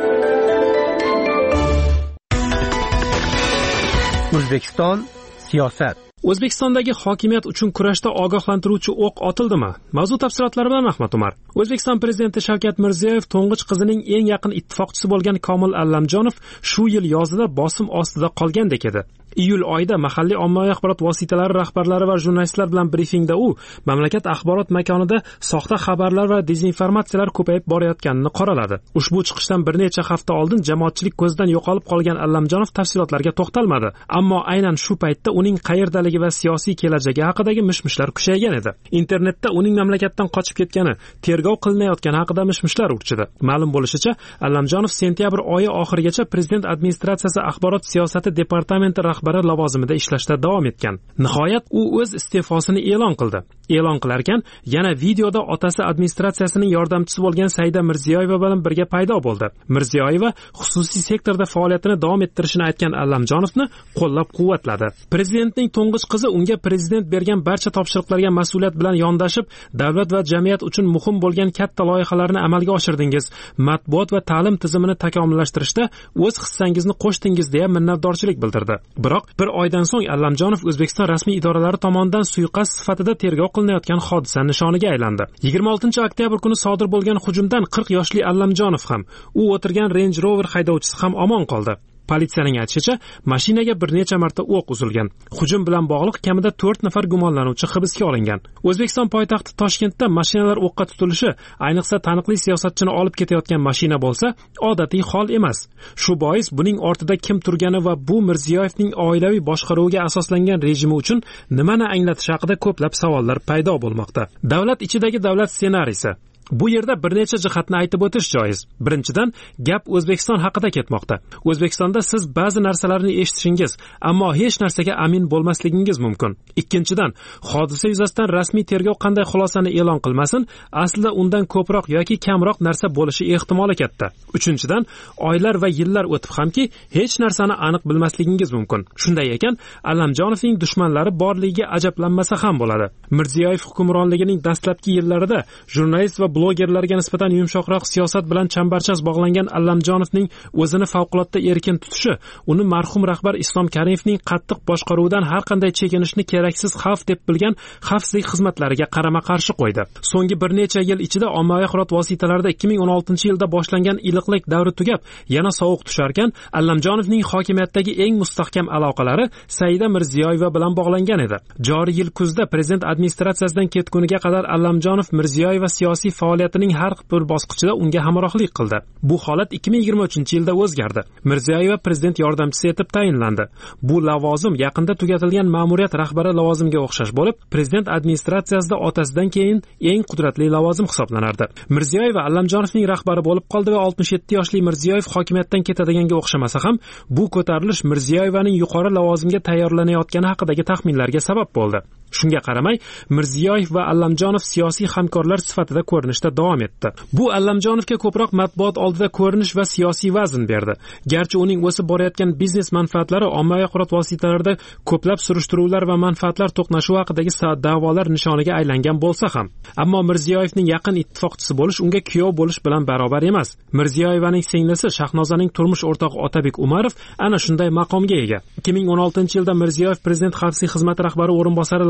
O'zbekiston siyosat. O'zbekistondagi hokimiyat uchun kurashda ogohlantiruvchi o'q otildimi? Mavzu tafsilotlari bilan Ahmad Umar. O'zbekiston prezidenti Shavkat Mirziyoyev to'ng'ich qizining eng yaqin ittifoqchisi bo'lgan Komil Allamjonov shu yil yozida bosim ostida qolgandek edi. Iyul oyida mahalliy ommaviy axborot vositalari rahbarlari va jurnalistlar bilan brifingda u mamlakat axborot makonida soxta xabarlar va dezinformatsiyalar ko'payib borayotganini qoraladi. Ushbu chiqishdan bir necha hafta oldin jamoatchilik ko'zidan yo'qolib qolgan Allamjonov tafsilotlarga to'xtalmadi. Ammo aynan shu paytda uning qayerdaligi va siyosiy kelajagi haqidagi mishmishlar kuchaygan edi. Internetda uning mamlakatdan qochib ketgani, tergov qilinayotgani haqida mishmishlar urchidi. Ma'lum bo'lishicha, Allamjonov sentyabr oyi oxirigacha prezident administratsiyasi axborot siyosati departamenti rahbari lavozimida ishlashda davom etgan. Nihoyat u o'z iste'fosini e'lon qildi. E'lon qilarkan, yana videoda otasi administratsiyasining yordamchisi bo'lgan Saida Mirziyoyeva bilan birga paydo bo'ldi. Mirziyoyeva xususiy sektorda faoliyatini davom ettirishini aytgan Allamjonovni qo'llab-quvvatladi. Prezidentning to'ng'ich qizi unga prezident bergan barcha topshiriqlarga mas'uliyat bilan yondashib, davlat va jamiyat uchun muhim bo'lgan katta loyihalarni amalga oshirdingiz, matbuot va ta'lim tizimini takomillashtirishda o'z hissangizni qo'shdingiz deya minnatdorchilik bildirdi. Biroq bir oydan so'ng Allamjonov O'zbekiston rasmiy idoralari tomonidan suiqasd sifatida tergov qilinayotgan hodisa nishoniga aylandi. 26 oktyabr kuni sodir bo'lgan hujumdan 40 yoshli Allamjonov ham, u o'tirgan Range Rover haydovchisi ham omon qoldi. Politsiyaning aytishicha, mashinaga bir necha marta o'q uzilgan. Hujum bilan bog'liq kamida 4 nafar gumonlanuvchi hibsga olingan. O'zbekiston poytaxti Toshkentda mashinalar o'qqa tutilishi, ayniqsa taniqli siyosatchini olib ketayotgan mashina bo'lsa, odatiy hol emas. Shu bois buning ortida kim turgani va bu Mirziyoyevning oilaviy boshqaruviga asoslangan rejimi uchun nimani anglatish haqida ko'plab savollar paydo bo'lmoqda. Davlat ichidagi davlat ssenariysi. Bu yerda bir necha jihatni aytib o'tish joiz. Birinchidan, gap O'zbekiston haqida ketmoqda. O'zbekistonda siz ba'zi narsalarni eshitishingiz, ammo hech narsaga amin bo'lmasligingiz mumkin. Ikkinchidan, hodisa yuzasidan rasmiy tergov qanday xulosani e'lon qilmasin, aslida undan ko'proq yoki kamroq narsa bo'lishi ehtimoli katta. Uchinchidan, oylar va yillar o'tib hamki, hech narsani aniq bilmasligingiz mumkin. Shunday ekan, Allamjonovning dushmanlari borligiga ajablanmasa ham bo'ladi. Mirziyoyev hukmronligining dastlabki yillarida jurnalist va blogerlarga nisbatan yumshoqroq siyosat bilan chambarchas bog'langan Allamjonovning o'zini favqulodda erkin tutishi, uni marhum rahbar Islom Karimovning qattiq boshqaruvidan har qanday chekinishni keraksiz xavf deb bilgan xavfsizlik xizmatlariga qarama-qarshi qo'ydi. So'nggi bir necha yil ichida ommaviy axborot vositalarida 2016-yilda boshlangan iliqlik davri tugab, yana sovuq tusharkan, Allamjonovning hokimiyatdagi eng mustahkam aloqalari Saida Mirziyoyeva bilan bog'langan edi. Joriy yil kuzda prezident administratsiyasidan ketguniga qadar Allamjonov Mirziyoyeva siyosiy faoliyatining har bir bosqichida unga hamrohlik qildi. Bu holat 2023-yilda o'zgardi. Mirziyoyeva prezident yordamchisi etib tayinlandi. Bu lavozim yaqinda tugatilgan ma'muriyat rahbari lavozimiga o'xshash bo'lib, prezident administratsiyasida otasidan keyin eng qudratli lavozim hisoblanardi. Mirziyoyeva Allamjonovning rahbari bo'lib qoldi va 67 yoshli Mirziyoyev hokimiyatdan ketadiganga o'xshamasa ham, bu ko'tarilish Mirziyoyevaning yuqori lavozimga tayyorlanayotgani haqidagi taxminlarga sabab bo'ldi. Shunga qaramay, Mirziyoyev va Allamjonov siyosiy hamkorlar sifatida ko'rinishda davom etdi. Bu Allamjonovga ko'proq matbuot oldida ko'rinish va siyosiy vazn berdi. Garchi uning o'sib borayotgan biznes manfaatlari ommaviy axborot vositalarida ko'plab surishtiruvlar va manfaatlar to'qnashuvi haqidagi da'volar nishoniga aylangan bo'lsa ham, ammo Mirziyoyevning yaqin ittifoqchisi bo'lish unga kuyov bo'lish bilan barobar emas. Mirziyoyevaning singlisi Shahnozaning turmush o'rtog'i Otabek Umarov ana shunday maqomga ega. 2016-yilda Mirziyoyev prezident xavfsizlik xizmati rahbari o'rinbosari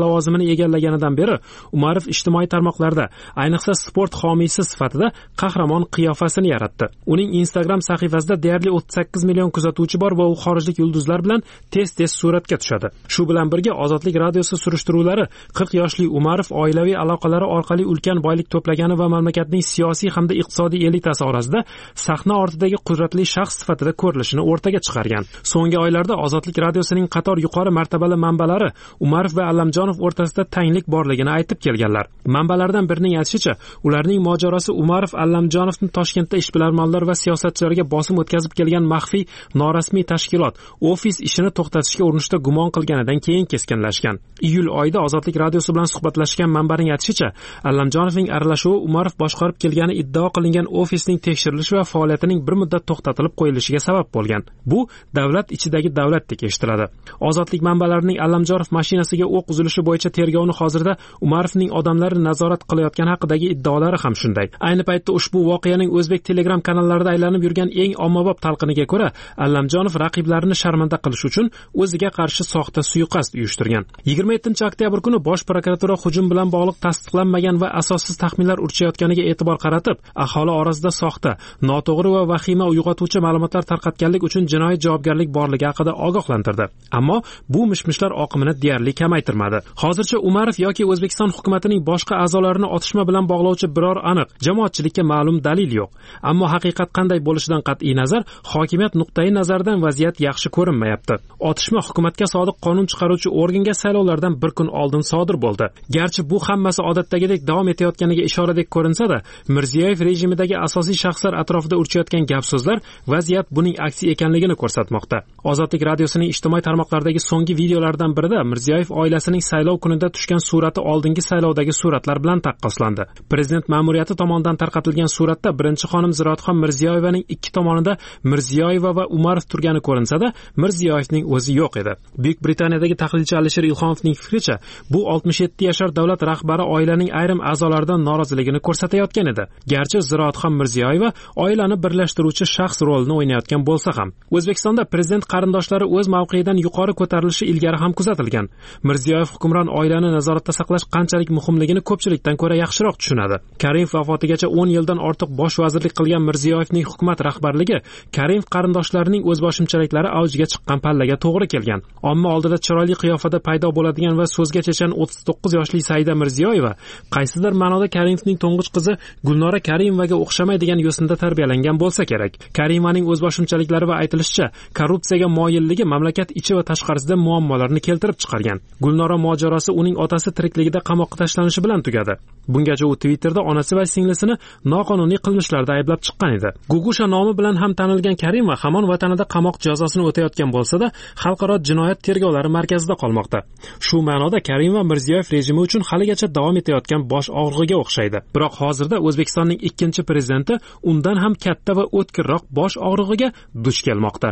lavozimini egallaganidan beri Umarov ijtimoiy tarmoqlarda, ayniqsa sport homiysi sifatida qahramon qiyofasini yaratdi. Uning Instagram sahifasida deyarli 38 million kuzatuvchi bor va u xorijlik yulduzlar bilan tez-tez suratga tushadi. Shu bilan birga Ozodlik radiosi surishtiruvlari 40 yoshli Umarov oilaviy aloqalari orqali ulkan boylik to'plagani va mamlakatning siyosiy hamda iqtisodiy elitasi orasida sahna ortidagi qudratli shaxs sifatida ko'rilishini o'rtaga chiqargan. So'nggi oylarda Ozodlik radiosining qator yuqori martabali manbalari Umarov va Allamjonov o'rtasida tanglik borligini aytib kelganlar. Manbalardan birining aytishicha, ularning mojarosi Umarov Allamjonovni Toshkentda ishbilarmonlar va siyosatchilarga bosim o'tkazib kelgan maxfiy norasmiy tashkilot ofis ishini to'xtatishga urinishda gumon qilganidan keyin keskinlashgan. Iyul oyida Ozodlik radiosi bilan suhbatlashgan manbaning aytishicha, Allamjonovning aralashuvi Umarov boshqarib kelgani iddao qilingan ofisning tekshirilishi va faoliyatining bir muddat to'xtatilib qo'yilishiga sabab bo'lgan. Bu davlat ichidagi davlatdek eshitiladi. Ozodlik manbalarining Allamjonov mashinasiga o'q uzilishi bo'yicha tergovni hozirda Umarovning odamlari nazorat qilayotgani haqidagi iddaolari ham shunday. Ayni paytda ushbu voqeaning o'zbek Telegram kanallarida aylanib yurgan eng ommabop talqiniga ko'ra, Allamjonov raqiblarini sharmanda qilish uchun o'ziga qarshi soxta suiqasd uyushtirgan. 27-oktyabr kuni Bosh prokuratura hujum bilan bog'liq tasdiqlanmagan va asossiz taxminlar urchayotganiga e'tibor qaratib, aholi orasida soxta, noto'g'ri va vahima uyg'otuvchi ma'lumotlar tarqatganlik uchun jinoiy javobgarlik borligi haqida ogohlantirdi. Ammo bu mishmishlar oqimini deyarli kamaytirmadi. Hozircha Umarov yoki O'zbekiston hukumatining boshqa a'zolarini otishma bilan bog'lovchi biror aniq, jamoatchilikka ma'lum dalil yo'q. Ammo haqiqat qanday bo'lishidan qat'iy nazar, hokimiyat nuqtai nazaridan vaziyat yaxshi ko'rinmayapti. Otishma hukumatga sodiq qonun chiqaruvchi organga saylovlardan bir kun oldin sodir bo'ldi. Garchi bu hammasi odatdagidek davom etayotganiga ishoradek ko'rinsa-da, Mirziyoyev rejimidagi asosiy shaxslar atrofida urchayotgan gap-so'zlar vaziyat buning aksi ekanligini ko'rsatmoqda. Ozodlik radiosining ijtimoiy tarmoqlardagi so'nggi videolardan birida Mirziyoyev oilasining saylov kunida tushgan surati oldingi saylovdagi suratlar bilan taqqoslandi. Prezident ma'muriyati tomonidan tarqatilgan suratda birinchi xonim Ziroatxon Mirziyoyevaning ikki tomonida Mirziyoyeva va Umarov turgani ko'rinsa-da, Mirziyoyevning o'zi yo'q edi. Buyuk Britaniyadagi tahlilchi Alisher Ilhomovning fikricha, bu 67 yashar davlat rahbari oilaning ayrim a'zolaridan noroziligini ko'rsatayotgan edi. Garchi Ziroatxon Mirziyoyeva oilani birlashtiruvchi shaxs rolini o'ynayotgan bo'lsa ham, O'zbekistonda prezident qarindoshlari o'z mavqeyidan yuqori ko'tarilishi ilgari ham kuzatilgan. Mirziyoyev hukmron oilani nazoratda saqlash qanchalik muhimligini ko'pchilikdan ko'ra yaxshiroq tushunadi. Karimov vafotigacha 10 yildan ortiq bosh vazirlik qilgan Mirziyoyevning hukumat rahbarligi Karimov qarindoshlarining o'zboshimchaliklari avjiga chiqqan pallaga to'g'ri kelgan. Omma oldida chiroyli qiyofada paydo bo'ladigan va so'zga chechan 39 yoshli Saida Mirziyoyeva qaysidir ma'noda Karimovning to'ng'ich qizi Gulnora Karimovaga o'xshamaydigan yo'sinda tarbiyalangan bo'lsa kerak. Karimovaning o'zboshimchaliklari va aytilishicha, korrupsiyaga moyilligi mamlakat ichi va tashqarisida muammolarni keltirib chiqargan. Gulnora mojarosi uning otasi tirikligida qamoqqa tashlanishi bilan tugadi. Bungacha u Twitterda onasi va singlisini noqonuniy qilmishlarda ayblab chiqqan edi. Gugusha nomi bilan ham tanilgan Karimova hamon vatanida qamoq jazosini o'tayotgan bo'lsa-da, xalqaro jinoyat tergovlari markazida qolmoqda. Shu ma'noda Karimova Mirziyoyev rejimi uchun haligacha davom etayotgan bosh og'rig'iga o'xshaydi. Biroq hozirda O'zbekistonning ikkinchi prezidenti undan ham katta va o'tkirroq bosh og'rig'iga duch kelmoqda.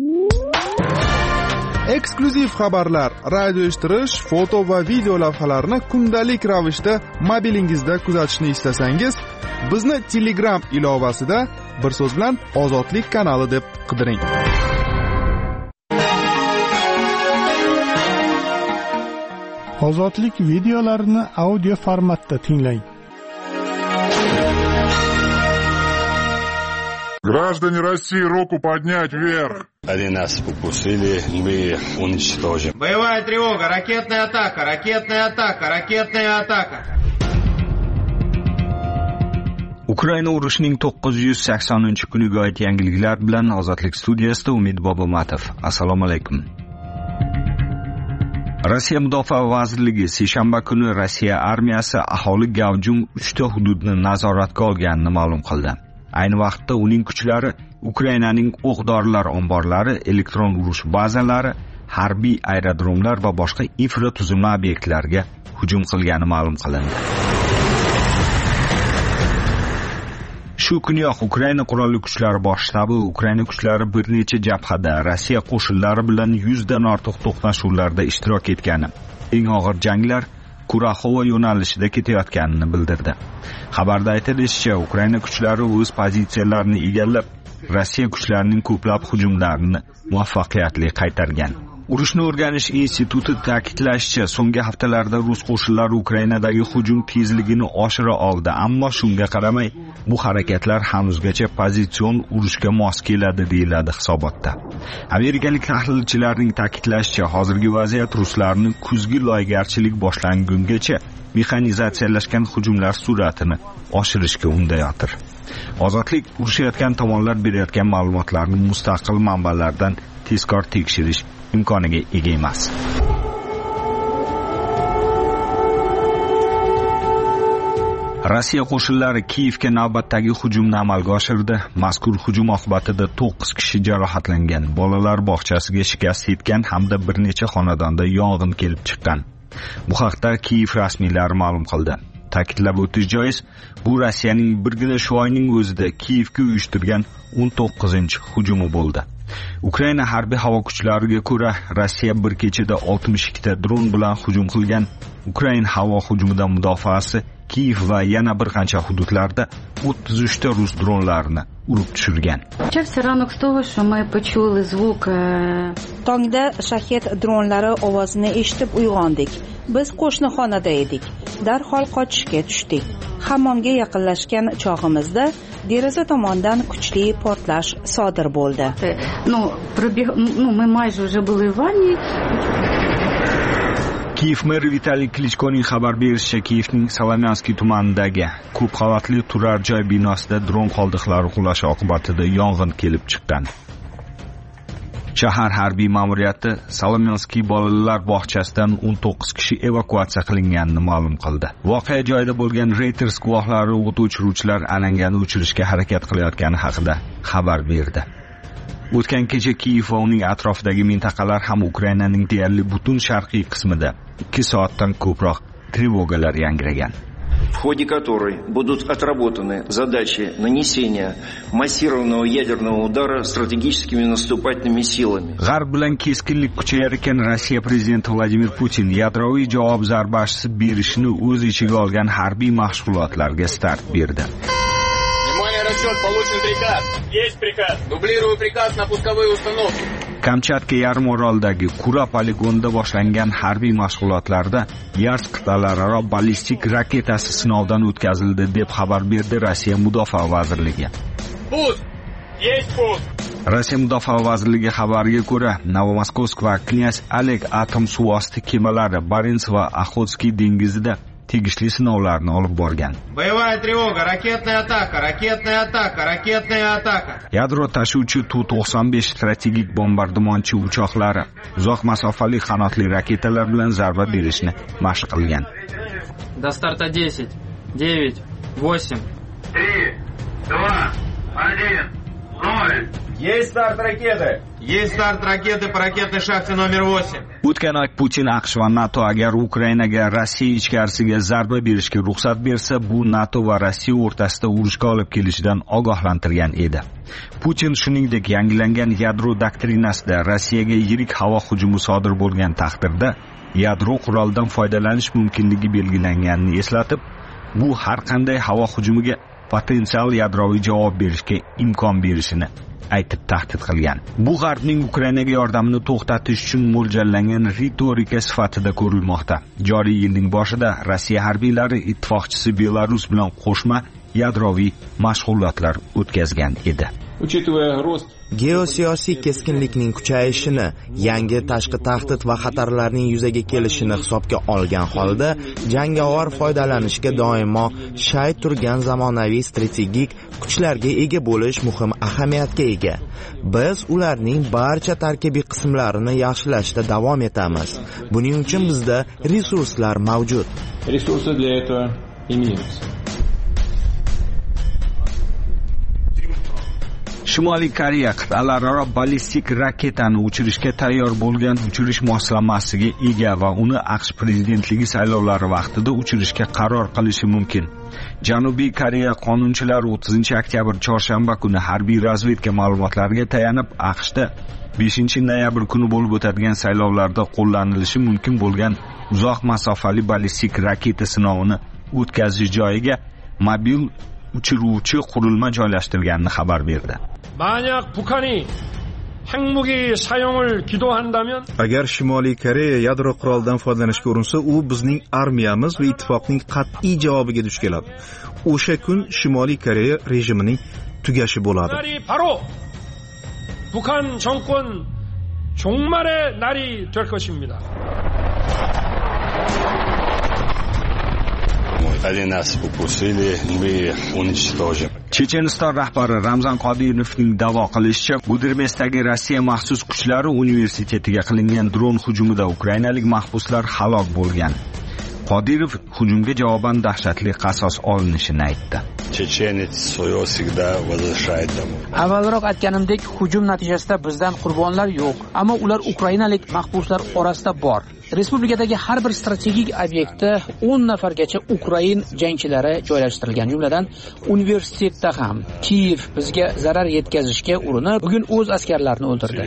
Eksklyuziv xabarlar, radio eshittirish, foto va video lavhalarni kundalik ravishda mobilingizda kuzatishni istasangiz, bizni Telegram ilovasida bir so'z bilan Ozodlik kanali deb qidiring. Ozodlik videolarini audio formatda tinglang. Граждане России, руку поднять вверх. Они нас покусили, мы их уничтожим. Боевая тревога, ракетная атака, ракетная атака, ракетная атака. Ukraina urushining 980-kuniga oid yangiliklar bilan Ozodlik studiyasida Umid Bobomatov. Assalomu alaykum. Rossiya Mudofaa vazirligi seshanba kuni Rossiya armiyasi aholi gavjum 3 ta hududni nazoratga olganini ma'lum qildi. Ayni vaqtda uning kuchlari Ukrainaning o'q-dorilar omborlari, elektron urush bazalari, harbiy aerodromlar va boshqa infratuzilma obyektlariga hujum qilgani ma'lum qilindi. Shu kuniyoq Ukraina qurolli kuchlari bosh shtabi Ukraina kuchlari bir necha jabhada Rossiya qo'shinlari bilan 100 dan ortiq to'qnashuvlarda ishtirok etgani, eng og'ir janglar Kuraxova yo'nalishida ketayotganini bildirdi. Xabarda aytilishicha, Ukraina kuchlari o'z pozitsiyalarini egallab, Rossiya kuchlarining ko'plab hujumlarini muvaffaqiyatli qaytargan. Urushni o'rganish instituti ta'kidlashicha, so'nggi haftalarda rus qo'shinlari Ukrainadagi hujum tezligini oshira oldi, ammo shunga qaramay bu harakatlar hanuzgacha pozitsion urushga mos keladi deyiladi hisobotda. Amerikalik tahlilchilarning ta'kidlashicha, hozirgi vaziyat ruslarni kuzgi loygarchilik boshlangungacha mexanizatsiyalashgan hujumlar sur'atini oshirishga undayotir. Ozodlik urushayotgan tomonlar berayotgan ma'lumotlarni mustaqil manbalardan tezkor tekshirish imkoniga ega emas. Rossiya qo'shinlari Kiyevga navbatdagi hujumni amalga oshirdi. Mazkur hujum oqibatida 9 kishi jarohatlangan, bolalar bog'chasiga shikast yetgan hamda bir necha xonadonda yong'in kelib chiqqan. Bu haqda Kiyev rasmiylari ma'lum qildi. Ta'kidlab o'tish joiz, bu Rossiyaning birgina shu oyning o'zida Kiyevga uyushtirgan 19-hujumi bo'ldi. Ukraina harbiy havo kuchlariga ko'ra, Rossiya bir kechada 62 ta dron bilan hujum qilgan. Ukraina havo hujumidan mudofaasi Kiyev va yana bir qancha hududlarda 33 ta rus dronlarini urib tushirgan. Tongda shahed dronlari ovozini eshitib uyg'ondik. Biz qo'shni xonada edik. Darhol qochishga tushdik. Hammomga yaqinlashgan chog'imizda deraza tomondan kuchli portlash sodir bo'ldi. Kiyev meri Vitaliy Klichkoning xabar berishicha, Kiyevning Salomyanskiy tumanidagi ko'p qavatli turar joy binosida dron qoldiqlari qulashi oqibatida yong'in kelib chiqqan. Shahar harbiy ma'muriyati Salomyanskiy bolalar bog'chasidan 19 kishi evakuatsiya qilinganini ma'lum qildi. Voqea joyida bo'lgan Reuters guvohlari o't o'chiruvchilar alangani o'chirishga harakat qilayotgani haqida xabar berdi. O'tgan kecha Kiyev va uning atrofidagi mintaqalar ham Ukrainaning deyarli butun sharqiy qismida 2 soatdan ko'proq trevogalar yangragan. В ходе которой будут отработаны задачи нанесения массированного ядерного удара стратегическими наступательными силами. G'arb bilan keskinlik kuchayar ekan Rossiya prezidenti Vladimir Putin yadroviy javob zarbasi berishini o'z ichiga olgan harbiy mashg'ulotlarga start berdi. Расчет, получен приказ. Есть приказ. Дублирую приказ на пусковые установки. Kamchatka yarim oroldagi Kura poligonida boshlangan harbiy mashg'ulotlarda Yars qit'alararo ballistik raketasi sinovdan o'tkazildi deb xabar berdi Rossiya Mudofaa vazirligi. Pust. Есть pust. Rossiya Mudofaa vazirligi xabariga ko'ra, Novomoskovsk va Knyaz Oleg atom suvosti kemalari Barents va Oxotskiy dengizida tegishli sinovlarni olib borgan. Боевая тревога, ракетная атака, ракетная атака, ракетная атака. Yadro tashuvchi Tu-95 strategik bombardimonchi uchoqlari uzoq masofali qanotli raketalar bilan zarba berishni mashq qilgan. До старта 10, 9, 8, 3, 2, 1, 0. Есть старт ракеты. Есть старт ракеты по ракетной шахте номер 8. O'tgan oy Putin AQSh va NATO agar Ukrainaga Rossiya ichkarisiga zarba berishga ruxsat bersa, bu NATO va Rossiya o'rtasida urushga olib kelishidan ogohlantirgan edi. Putin shuningdek yangilangan yadro doktrinasida Rossiyaga yirik havo hujumi sodir bo'lgan taqdirda yadro qurolidan foydalanish mumkinligi belgilanganini eslatib, bu har qanday havo hujumiga potensial yadroviy javob berishga imkon berishini aytib tahdid qilgan. Bu G'arbning Ukrainaga yordamini to'xtatish uchun mo'ljallangan ritorika sifatida ko'rilmoqda. Joriy yilning boshida Rossiya harbiylari ittifoqchisi Belarus bilan qo'shma yadroviy mashg'ulotlar o'tkazgan edi. Geosiyosiy keskinlikning kuchayishini, yangi tashqi tahdid va xatarlarning yuzaga kelishini hisobga olgan holda, jangovar foydalanishga doimo shay turgan zamonaviy strategik kuchlarga ega bo'lish muhim ahamiyatga ega. Biz ularning barcha tarkibiy qismlarini yaxshilashda davom etamiz. Buning uchun bizda resurslar mavjud. Resurslar для этого имеются. Shimoliy Koreya qit'alararo ballistik raketani uchirishga tayyor bo'lgan uchirish moslamasiga ega va uni AQSh prezidentligi saylovlari vaqtida uchirishga qaror qilishi mumkin. Janubiy Koreya qonunchilari 30-oktyabr chorshanba kuni harbiy razvedka ma'lumotlariga tayanib AQShda 5-noyabr kuni bo'lib o'tadigan saylovlarda qo'llanilishi mumkin bo'lgan uzoq masofali ballistik raketa sinovini o'tkazish joyiga mobil uchiruvchi qurilma joylashtirganini xabar berdi. 만약 북한이 핵무기 사용을 기도한다면 agar Shimoliy Koreya yadro qurolidan foydalanishga urinsa, u bizning armiyamiz va ittifoqning qat'iy javobiga duch keladi. O'sha kun Shimoliy Koreya rejimining tugashi bo'ladi. 바로 북한 정권 종말의 날이 될 것입니다. Checheniston rahbari Ramzan Qodirovning da'vo qilishicha, Gudermesdagi Rossiya maxsus kuchlari universitetiga qilingan dron hujumida ukrainalik mahbuslar halok bo'lgan. Qodirov hujumga javoban dahshatli qasos olinishini aytdi. Avvalroq aytganimdek, hujum natijasida bizdan qurbonlar yo'q, ammo ular ukrainalik mahbuslar orasida bor. Respublikadagi har bir strategik obyektda 10 nafargacha Ukrain jangchilari joylashtirilgan, jumladan universitetda ham. Kiyev bizga zarar yetkazishga urinib, bugun o'z askarlarini o'ldirdi.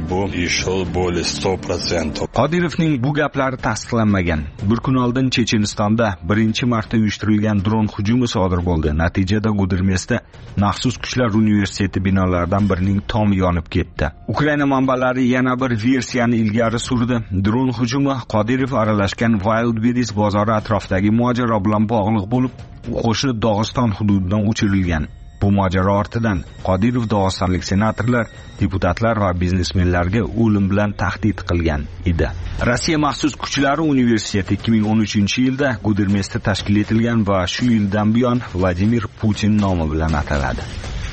Qodirovning bu gaplari tasdiqlanmagan. Bir kun oldin Chechenistonda birinchi marta uyushtirilgan dron hujumi sodir bo'ldi. Natijada Gudermesda maxsus kuchlar universiteti binolaridan birining tomi yonib ketdi. Ukraina manbalari yana bir versiyani ilgari surdi. Dron hujumi Qodirov aralashgan Wildberries bozori atrofidagi mojaro bilan bog'liq bo'lib, qo'shin Dog'iston hududidan uchirilgan. Bu mojaro ortidan Qodirov dog'istonlik senatorlar, deputatlar va biznesmenlarga o'lim bilan tahdid qilgan edi. Rossiya maxsus kuchlari universiteti 2013-yilda Gudermesda tashkil etilgan va shu yildan buyon Vladimir Putin nomi bilan ataladi.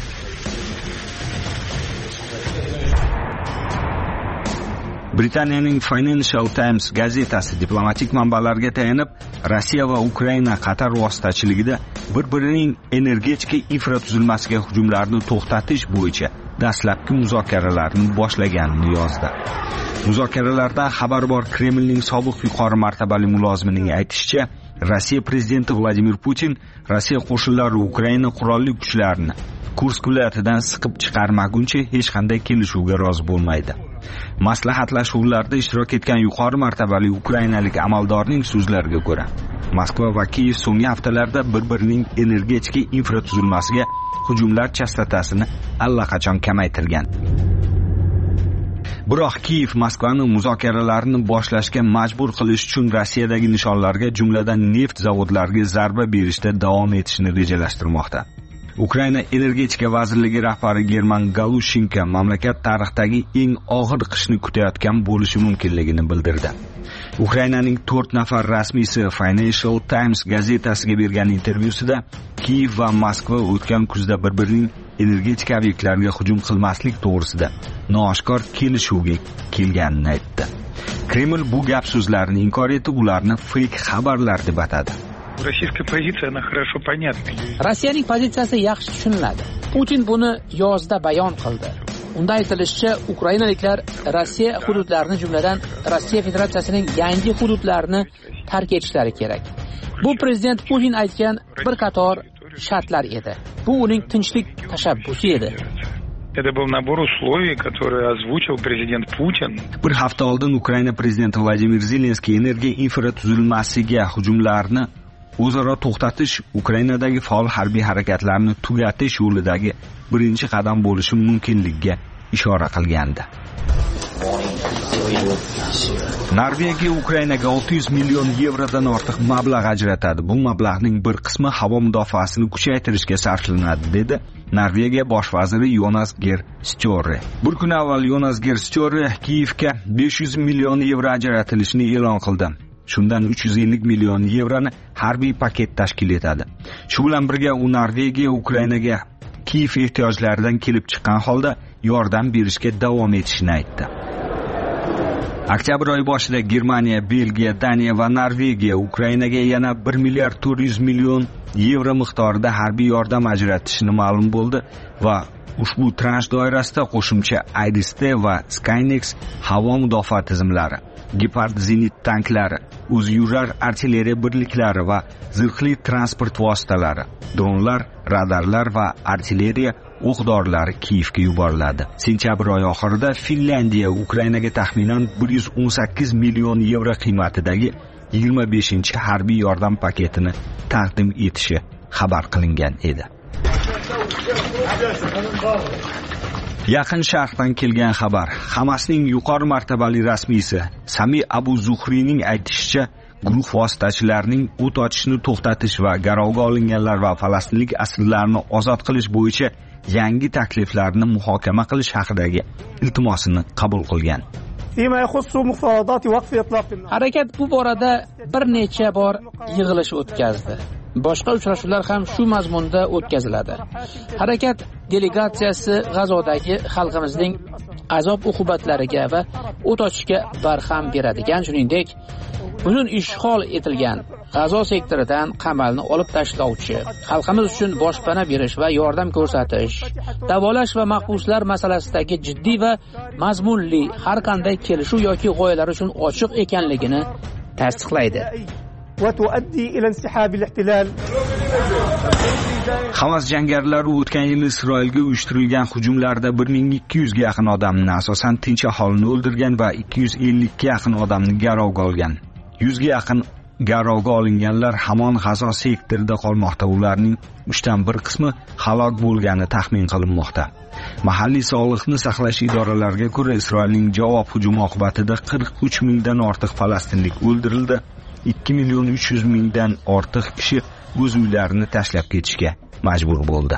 Britaniyaning Financial Times gazetasi diplomatik manbalarga tayanib, Rossiya va Ukraina Qatar vositachiligida bir-birining energetika infratuzilmasiga hujumlarni to'xtatish bo'yicha dastlabki muzokaralarni boshlaganini yozdi. Muzokaralarda xabar bor. Kremlning sobiq yuqori martabali mulozimining aytishicha, Rossiya prezidenti Vladimir Putin Rossiya qo'shinlari Ukraina qurolli kuchlarini Kursk viloyatidan siqib chiqarmaguncha hech qanday kelishuvga rozi bo'lmaydi. Maslahatlashuvlarda ishtirok etgan yuqori martabali ukrainalik amaldorning so'zlariga ko'ra, Moskva va Kiyev so'nggi haftalarda bir-birining energetika infratuzilmasiga hujumlar chastotasini allaqachon kamaytirgan. Biroq Kiyev Moskvani muzokaralarni boshlashga majbur qilish uchun Rossiyadagi nishonlarga, jumladan neft zavodlariga zarba berishda davom etishni rejalashtirmoqda. Ukraina energetika vazirligi rahbari German Galushenko mamlakat tarixidagi eng og'ir qishni kutayotgan bo'lishi mumkinligini bildirdi. Ukrainaning 4 nafar rasmiysi Financial Times gazetasiga bergan intervyusida Kiyev va Moskva o'tgan kuzda bir-birining energetika obyektlariga hujum qilmaslik to'g'risida nooshkor kelishuvga kelganini aytdi. Kreml bu gap so'zlarni inkor etib, ularni fake xabarlar deb atadi. Rossiyaning pozitsiyasi yaxshi tushuniladi. Putin buni yozda bayon qildi. Unda aytilishicha, ukrainaliklar Rossiya hududlarini, jumladan Rossiya Federatsiyasining yangi hududlarini tark etishlari kerak. Bu prezident Putin aytgan bir qator shartlar edi. Bu uning tinchlik tashabbusi edi. Это был набор условий, которые озвучил президент Путин. Bir hafta oldin Ukraina prezidenti Vladimir Zelenskiy energiya infratuzilmasiga hujumlarni o'zaro to'xtatish Ukrainadagi faol harbiy harakatlarni tugatish yo'lidagi birinchi qadam bo'lishi mumkinligiga ishora qilgandi. Norvegiya Ukrainaga 600 million yevrodan ortiq mablag' ajratadi. Bu mablag'ning bir qismi havo mudofaasini kuchaytirishga sarflanadi, dedi Norvegiya bosh vaziri Jonas Gahr Støre. Bir kun avval Jonas Gahr Støre Kiyevga 500 million yevro ajratilishini e'lon qildi. Shundan 350 million yevroni harbiy paket tashkil etadi. Shu bilan birga u Norvegiya Ukrainaga Kiyev ehtiyojlaridan kelib chiqqan holda yordam berishga davom etishini aytdi. Oktyabr oyi boshida Germaniya, Belgiya, Daniya va Norvegiya Ukrainaga yana 1 milliard 400 million yevro miqdorida harbiy yordam ajratishini ma'lum bo'ldi va ushbu transh doirasida qo'shimcha Iris-T va Skynex havo mudofaa tizimlari, Gepard zenit tanklari, o'zyurar artilleriya birliklari va zirhli transport vositalari, dronlar, radarlar va artilleriya o'q-dorilar Kiyevga yuboriladi. Sentyabr oyi oxirida Finlandiya Ukrainaga taxminan 118 million yevro qiymatidagi 25-harbiy yordam paketini taqdim etishi xabar qilingan edi. Yaqin Sharqdan kelgan xabar. Hamasning yuqori martabali rasmiysi Sami Abu Zuhriyning aytishicha, guruh vositachilarining o't ochishni to'xtatish va garovga olinganlar va falastinlik asirlarni ozod qilish bo'yicha yangi takliflarni muhokama qilish haqidagi iltimosini qabul qilgan. Harakat bu borada bir necha bor yig'ilish o'tkazdi. Boshqa uchrashuvlar ham shu mazmunda o'tkaziladi. Harakat delegatsiyasi G'azodagi xalqimizning azob uqubatlariga va o't ochishga barham beradigan, shuningdek, uzun ishg'ol etilgan G'azo sektoridan qamalni olib tashlovchi, xalqimiz uchun boshpana berish va yordam ko'rsatish, davolash va mahbuslar masalasidagi jiddiy va mazmunli har qanday kelishuv yoki g'oyalar uchun ochiq ekanligini tasdiqlaydi. Hamas jangarilari o'tgan yil Isroilga uyushtirilgan hujumlarda 1200 ga yaqin odamni, asosan tinch aholini o'ldirgan va 250 ga yaqin odamni garovga olgan. 100 ga yaqin garovga olinganlar hamon G'azo sektorida qolmoqda. Ularning 1/3 qismi halok bo'lgani taxmin qilinmoqda. Mahalliy sog'liqni saqlash idoralariga ko'ra, Isroilning javob hujumi oqibatida 43 mingdan ortiq falastinlik o'ldirildi. 2.300.000 dan ortiq kishi o'z uylarini tashlab ketishga majbur bo'ldi.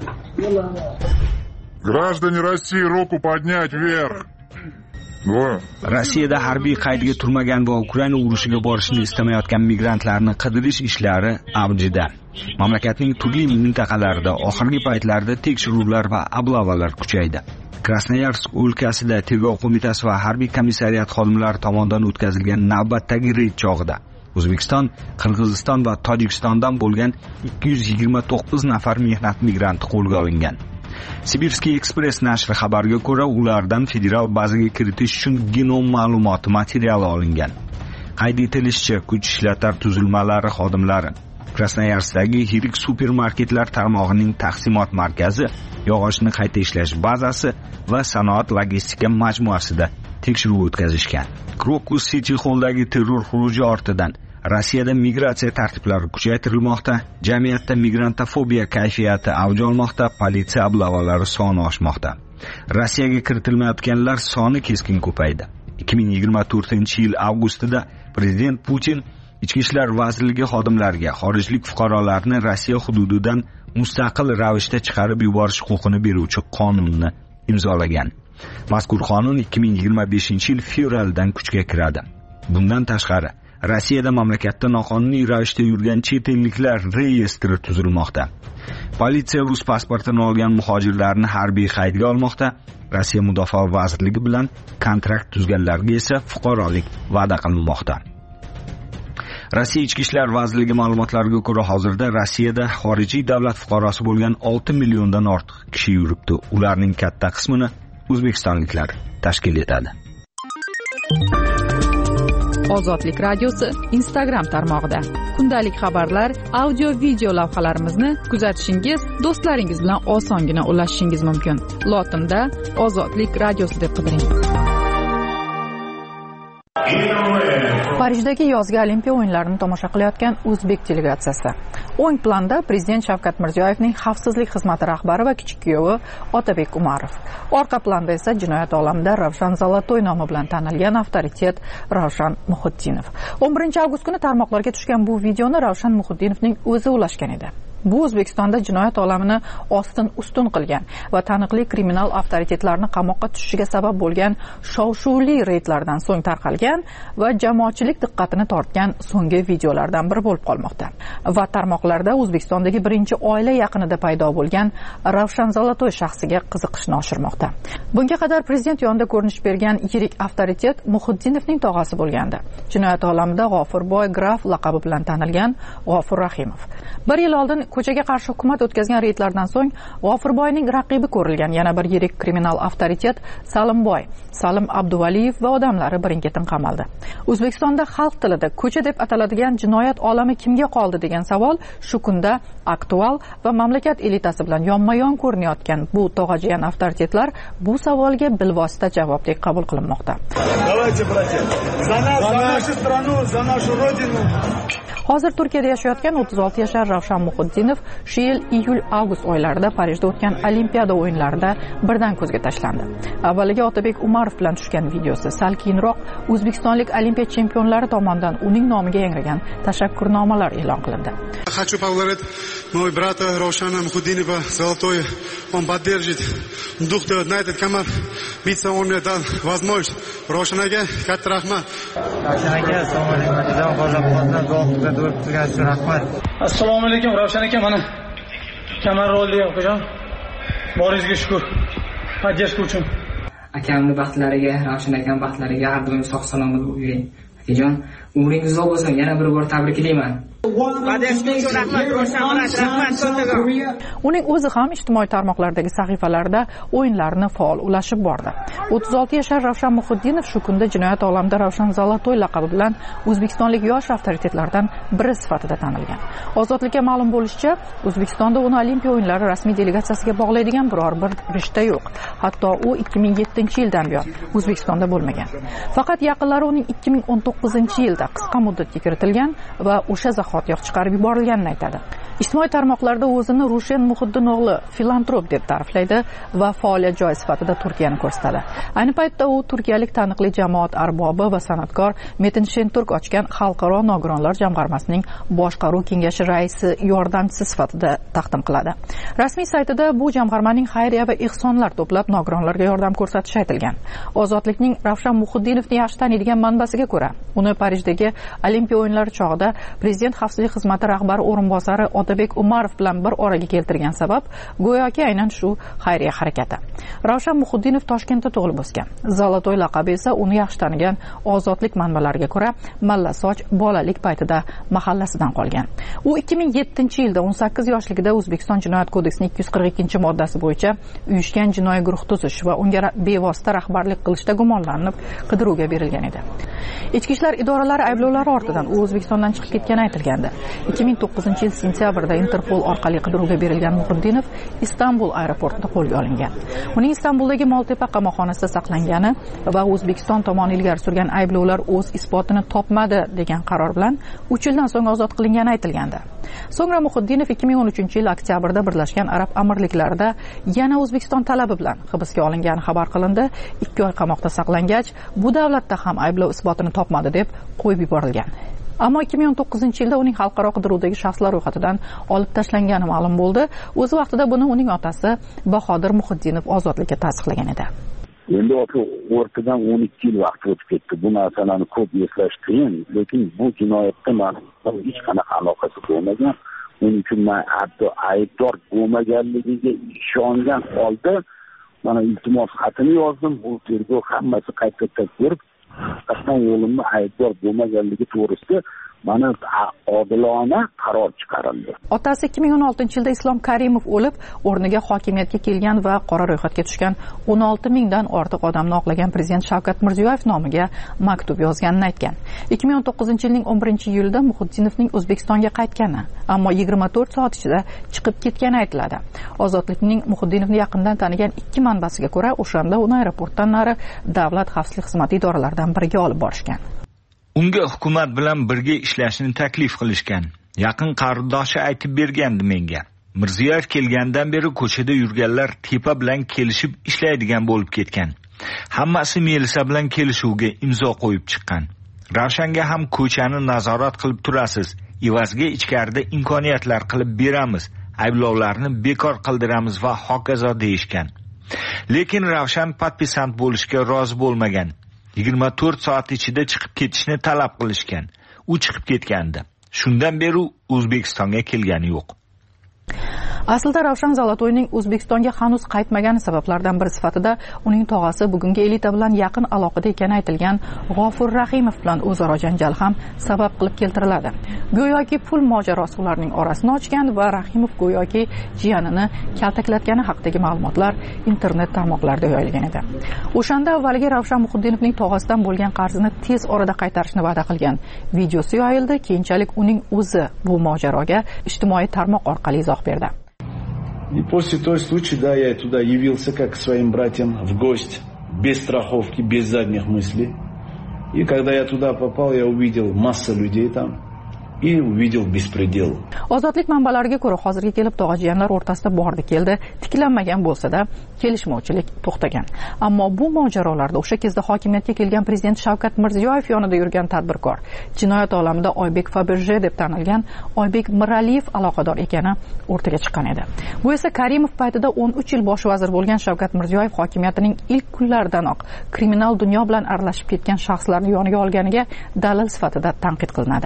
Граждане России, руку поднять вверх. Rossiyada harbiy qaydga turmagan va Ukraina urushiga borishni istamayotgan migrantlarni qidirish ishlari avjida. Mamlakatning turli mintaqalarida oxirgi paytlarda tekshiruvlar va ablavalar kuchaydi. Krasnoyarsk o'lkasida tergov qo'mitasi va harbiy komissariyat xodimlari tomonidan o'tkazilgan navbatdagi reyd chog'ida O'zbekiston, Qirg'iziston va Tojikistondan bo'lgan 229 nafar mehnat migranti qo'lga olingan. Sibirskiy Express nashri xabariga ko'ra, ulardan federal bazaga kiritish uchun genom ma'lumoti materiali olingan. Qayd etilishicha, kuch ishlatar tuzilmalari xodimlari Krasnoyarskdagi yirik supermarketlar tarmog'ining taqsimot markazi, yog'ochni qayta ishlash bazasi va sanoat logistika majmuasida tekshiruv o'tkazishgan. Krokus City Hall'dagi terror xuruji ortidan Rossiyada migratsiya tartiblari kuchaytirilmoqda, jamiyatda migrantofobiya kayfiyati avj olmoqda, politsiya oblavalari soni oshmoqda. Rossiyaga kiritilmayotganlar soni keskin ko'paydi. 2024-yil avgustida prezident Putin Ichki ishlar vazirligi xodimlariga xorijlik fuqarolarni Rossiya hududidan mustaqil ravishda chiqarib yuborish huquqini beruvchi qonunni imzolagan. Mazkur qonun 2025-yil fevraldan kuchga kiradi. Bundan tashqari, Rossiyada mamlakatda noqonuniy ravishda yurgan chet elliklar reyestri tuzilmoqda. Politsiya rus pasportini olgan muhojirlarni harbiy qaydga olmoqda. Rossiya Mudofaa vazirligi bilan kontrakt tuzganlarga esa fuqarolik va'da qilinmoqda. Rossiya Ichki ishlar vazirligi ma'lumotlariga ko'ra, hozirda Rossiyada xorijiy davlat fuqarosi bo'lgan 6 milliondan ortiq kishi yuribdi. Ularning katta qismini o'zbekistonliklar tashkil etadi. Ozodlik radiosi Instagram tarmog'ida kundalik xabarlar, audio video lavhalarimizni kuzatishingiz, do'stlaringiz bilan osongina ulashishingiz mumkin. Lotinda Ozodlik radiosi deb qidiring. Parijdagi yozgi Olimpiya o'yinlarini tomosha qilayotgan o'zbek delegatsiyasi. O'ng planda prezident Shavkat Mirziyoyevning xavfsizlik xizmati rahbari va kichik kuyovi Otabek Umarov. Orqa planda esa jinoyat olamida Ravshan Zolotoy nomi bilan tanilgan avtoritet Ravshan Muhiddinov. 11-avgust kuni tarmoqlarga tushgan bu videoni Ravshan Muhiddinovning o'zi ulashgan edi. Bu O'zbekistonda jinoyat olamini ostin-ustun qilgan va taniqli kriminal avtoritetlarni qamoqqa tushishiga sabab bo'lgan shov-shuvli reydlardan so'ng tarqalgan va jamoatchilik diqqatini tortgan so'nggi videolardan biri bo'lib qolmoqda. Va tarmoqlarda O'zbekistondagi birinchi oila yaqinida paydo bo'lgan Ravshan Zolotoy shaxsiga qiziqishni oshirmoqda. Bunga qadar prezident yonida ko'rinish bergan yirik avtoritet Muhiddinovning tog'asi bo'lgandi. Jinoyat olamida G'ofurboy graf laqabi bilan tanilgan G'ofur Rahimov. Bir yil oldin ko'chaga qarshi hukumat o'tkazgan reydlardan so'ng G'ofurboyning raqibi ko'rilgan yana bir yirik kriminal avtoritet Salimboy, Salim Abduvaliyev va odamlari birin-ketin qamaldi. O'zbekistonda xalq tilida ko'cha deb ataladigan jinoyat olami kimga qoldi degan savol shu kunda aktual va mamlakat elitasi bilan yonma-yon ko'rinayotgan bu tog'ajiyan avtoritetlar bu savolga bilvosita javobdek qabul qilinmoqda. Hozir Turkiyada yashayotgan 36 yashar Ravshan Muhiddinov shu yil iyul-avgust oylarida Parijda o'tgan Olimpiada o'yinlarida birdan ko'zga tashlandi. Avvaliga Otabek Umarov bilan tushgan videosi sal keyinroq O'zbekistonlik olimpiya chempionlari tomonidan uning nomiga yangragan tashakkurnomalar e'lon qilindi. Хочу поблагодарить моего брата Равшана Мухиддинова золотой. Он поддержит дух на этот команд. Биться он мне дал возможность. Равшан aka katta rahmat. Ravshan aka, assalomu alaykum. Assalomu alaykum Ravshan aka, mana kamar rolli o'qigan. Boringizga shukr. Поддержка uchun. Akamning baxtlariga, Ravshan akam baxtlariga har doim sog' salomat bo'ling. Akajon, umringiz uzoq bo'lsin. Yana bir bor tabriklayman. Uning o'zi ham ijtimoiy tarmoqlardagi sahifalarida o'yinlarni faol ulashib bordi. 36 yashar Ravshan Muhiddinov shu kunda jinoyat olamida Ravshan Zolotoy laqabi bilan o'zbekistonlik yosh avtoritetlardan biri sifatida tanilgan. Ozodlikka ma'lum bo'lishicha, O'zbekistonda uni Olimpiya o'yinlari rasmiy delegatsiyasiga bog'laydigan biror bir rishta yo'q. Hatto u 2007-yildan buyon O'zbekistonda bo'lmagan. Faqat yaqinlari uning 2019-yilda qisqa muddatga kiritilgan va o'sha yo'q chiqarib yuborilganini aytadi. Ijtimoiy tarmoqlarda o'zini Rushen Muhiddin o'g'li filantrop deb ta'riflaydi va faoliyat joyi sifatida Turkiyani ko'rsatadi. Ayni paytda u turkiyalik taniqli jamoat arbobi va san'atkor Metin Shenturk ochgan Xalqaro nogironlar jamg'armasining boshqaruv kengashi raisi yordamchisi sifatida taqdim qiladi. Rasmiy saytida bu jamg'armaning xayriya va ehsonlar to'plab nogironlarga yordam ko'rsatishi aytilgan. Ozodlikning Ravshan Muhiddinovni yaxshi taniydigan manbasiga ko'ra, uni Parijdagi Olimpiya o'yinlari chog'ida prezident xavfsizlik xizmati rahbari o'rinbosari Otabek Umarov bilan bir oraga keltirgan sabab go'yoki aynan shu xayriya harakati. Ravshan Muhiddinov Toshkentda tug'ilib o'sgan. Zolotoy laqabi esa uni yaxshi tanigan ozodlik manbalariga ko'ra Mallasoch bolalik paytida mahallasidan qolgan. U 2007-yilda 18 yoshligida O'zbekiston Jinoyat kodeksining 242-moddasi bo'yicha uyushgan jinoiy guruh tuzish va unga bevosita rahbarlik qilishda gumonlanib qidiruvga berilgan edi. Ichki ishlar idoralari ayblovlari ortidan u O'zbekistondan chiqib ketgani aytilgandi. 2009-yil sentyabrda Interpol orqali qidiruvga berilgan Muhiddinov Istanbul aeroportida qo'lga olingan. Uning Istanbuldagi Moltepa qamoqxonasida saqlangani va O'zbekiston tomoni ilgari surgan ayblovlar o'z isbotini topmadi degan qaror bilan 3 yildan so'ng ozod qilingani aytilgandi. So'ngra Muhiddinov 2013-yil oktyabrda Birlashgan Arab Amirliklarida yana O'zbekiston talabi bilan hibsga olingani xabar qilindi. 2 oy qamoqda saqlangach, bu davlatda ham ayblov isbotini topmadi deb qo'yib yuborilgan. Ammo 2019-yilda uning xalqaro qidiruvdagi shaxslar ro'yxatidan olib tashlangani ma'lum bo'ldi. O'z vaqtida buni uning otasi Bahodir Muhiddinov ozodlikka tasdiqlagan edi. Endi o'rtadan 12 yil vaqt o'tib ketdi. Bu narsalarni ko'p eslash qiyin, lekin bu jinoyatga ma'lum hech qanaqa aloqasi bo'lmagan. Uning uchun men aybdor bo'lmaganligiga ishongan holda mana iltimos xatini yozdim. Bu tergov hammasi qayta ko'rib qasam o'limni aybdor bo'lmaganligi to'g'risida mana odilona qaror chiqarildi. Otasi 2016-yilda Islom Karimov o'lib, o'rniga hokimiyatga kelgan va qora ro'yxatga tushgan 16 mingdan ortiq odamni oqlagan prezident Shavkat Mirziyoyev nomiga maktub yozganini aytgan. 2019-yilning 11-iyulida Muhiddinovning O'zbekistonga qaytgani, ammo 24 soat ichida chiqib ketgani aytiladi. Ozodlikning Muhiddinovni yaqindan tanigan 2 manbasiga ko'ra, o'shanda uni aeroportdan nari davlat xavfsizlik xizmati idoralaridan biriga olib borishgan. Unga hukumat bilan birga ishlashni taklif qilishgan. Yaqin qarindoshi aytib bergandi menga. Mirziyoyev kelgandan beri ko'chada yurganlar tepa bilan kelishib ishlaydigan bo'lib ketgan. Hammasi Melisa bilan kelishuvga imzo qo'yib chiqqan. Ravshanga ham ko'chani nazorat qilib turasiz. Evaziga ichkarida imkoniyatlar qilib beramiz. Ayblovlarni bekor qildiramiz va hokazo deyishgan. Lekin Ravshan podpisant bo'lishga rozi bo'lmagan. 24 soat ichida chiqib ketishni talab qilishgan. U chiqib ketgandi. Shundan beri O'zbekistonga kelgani yo'q. Aslida Ravshan Zolotoyning O'zbekistonga hanuz qaytmagani sabablardan biri sifatida uning tog'asi bugungi elita bilan yaqin aloqada ekani aytilgan G'ofur Rahimov bilan o'zaro janjal ham sabab qilib keltiriladi. Go'yoki pul mojarosi ularning orasini ochgan va Rahimov go'yoki jiyanini kaltaklatgani haqidagi ma'lumotlar internet tarmoqlarida yoyilgan edi. O'shanda avvaliga Ravshan Muhiddinovning tog'asidan bo'lgan qarzini tez orada qaytarishni va'da qilgan videosi yoyildi. Keyinchalik uning o'zi bu mojaroga ijtimoiy tarmoq orqali izoh berdi. И после той случая, да, я туда явился как к своим братьям в гости, без страховки, без задних мыслей. И когда я туда попал, я увидел массу людей там. и увидел беспредел. Ozodlik manbalariga ko'ra, hozirga kelib tog'ajiyanlar o'rtasida bordi keldi, tiklanmagan bo'lsa-da, kelishmovchilik to'xtagan. Ammo bu mojarolarda o'sha kezda hokimiyatga kelgan prezident Shavkat Mirziyoyev yonida yurgan tadbirkor, jinoyat olamida Oybek Faberje deb tanilgan Oybek Miraliyev aloqador ekani o'rtaga chiqqan edi. Bu esa Karimov paytida 13 yil bosh vazir bo'lgan Shavkat Mirziyoyev hokimiyatining ilk kunlaridanoq kriminal dunyo bilan aralashib ketgan shaxslarni yoniga olganiga dalil sifatida tanqid qilinadi.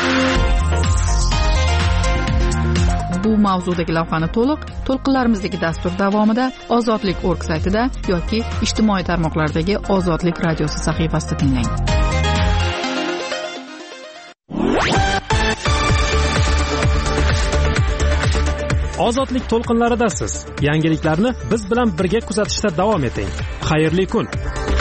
Bu mavzudagi lavhani to'lqinlarimizdagi dastur davomida ozodlik.org saytida yoki ijtimoiy tarmoqlardagi Ozodlik radiosi sahifasida tinglang. Ozodlik to'lqinlaridasiz. Yangiliklarni biz bilan birga kuzatishda davom eting. Xayrli kun.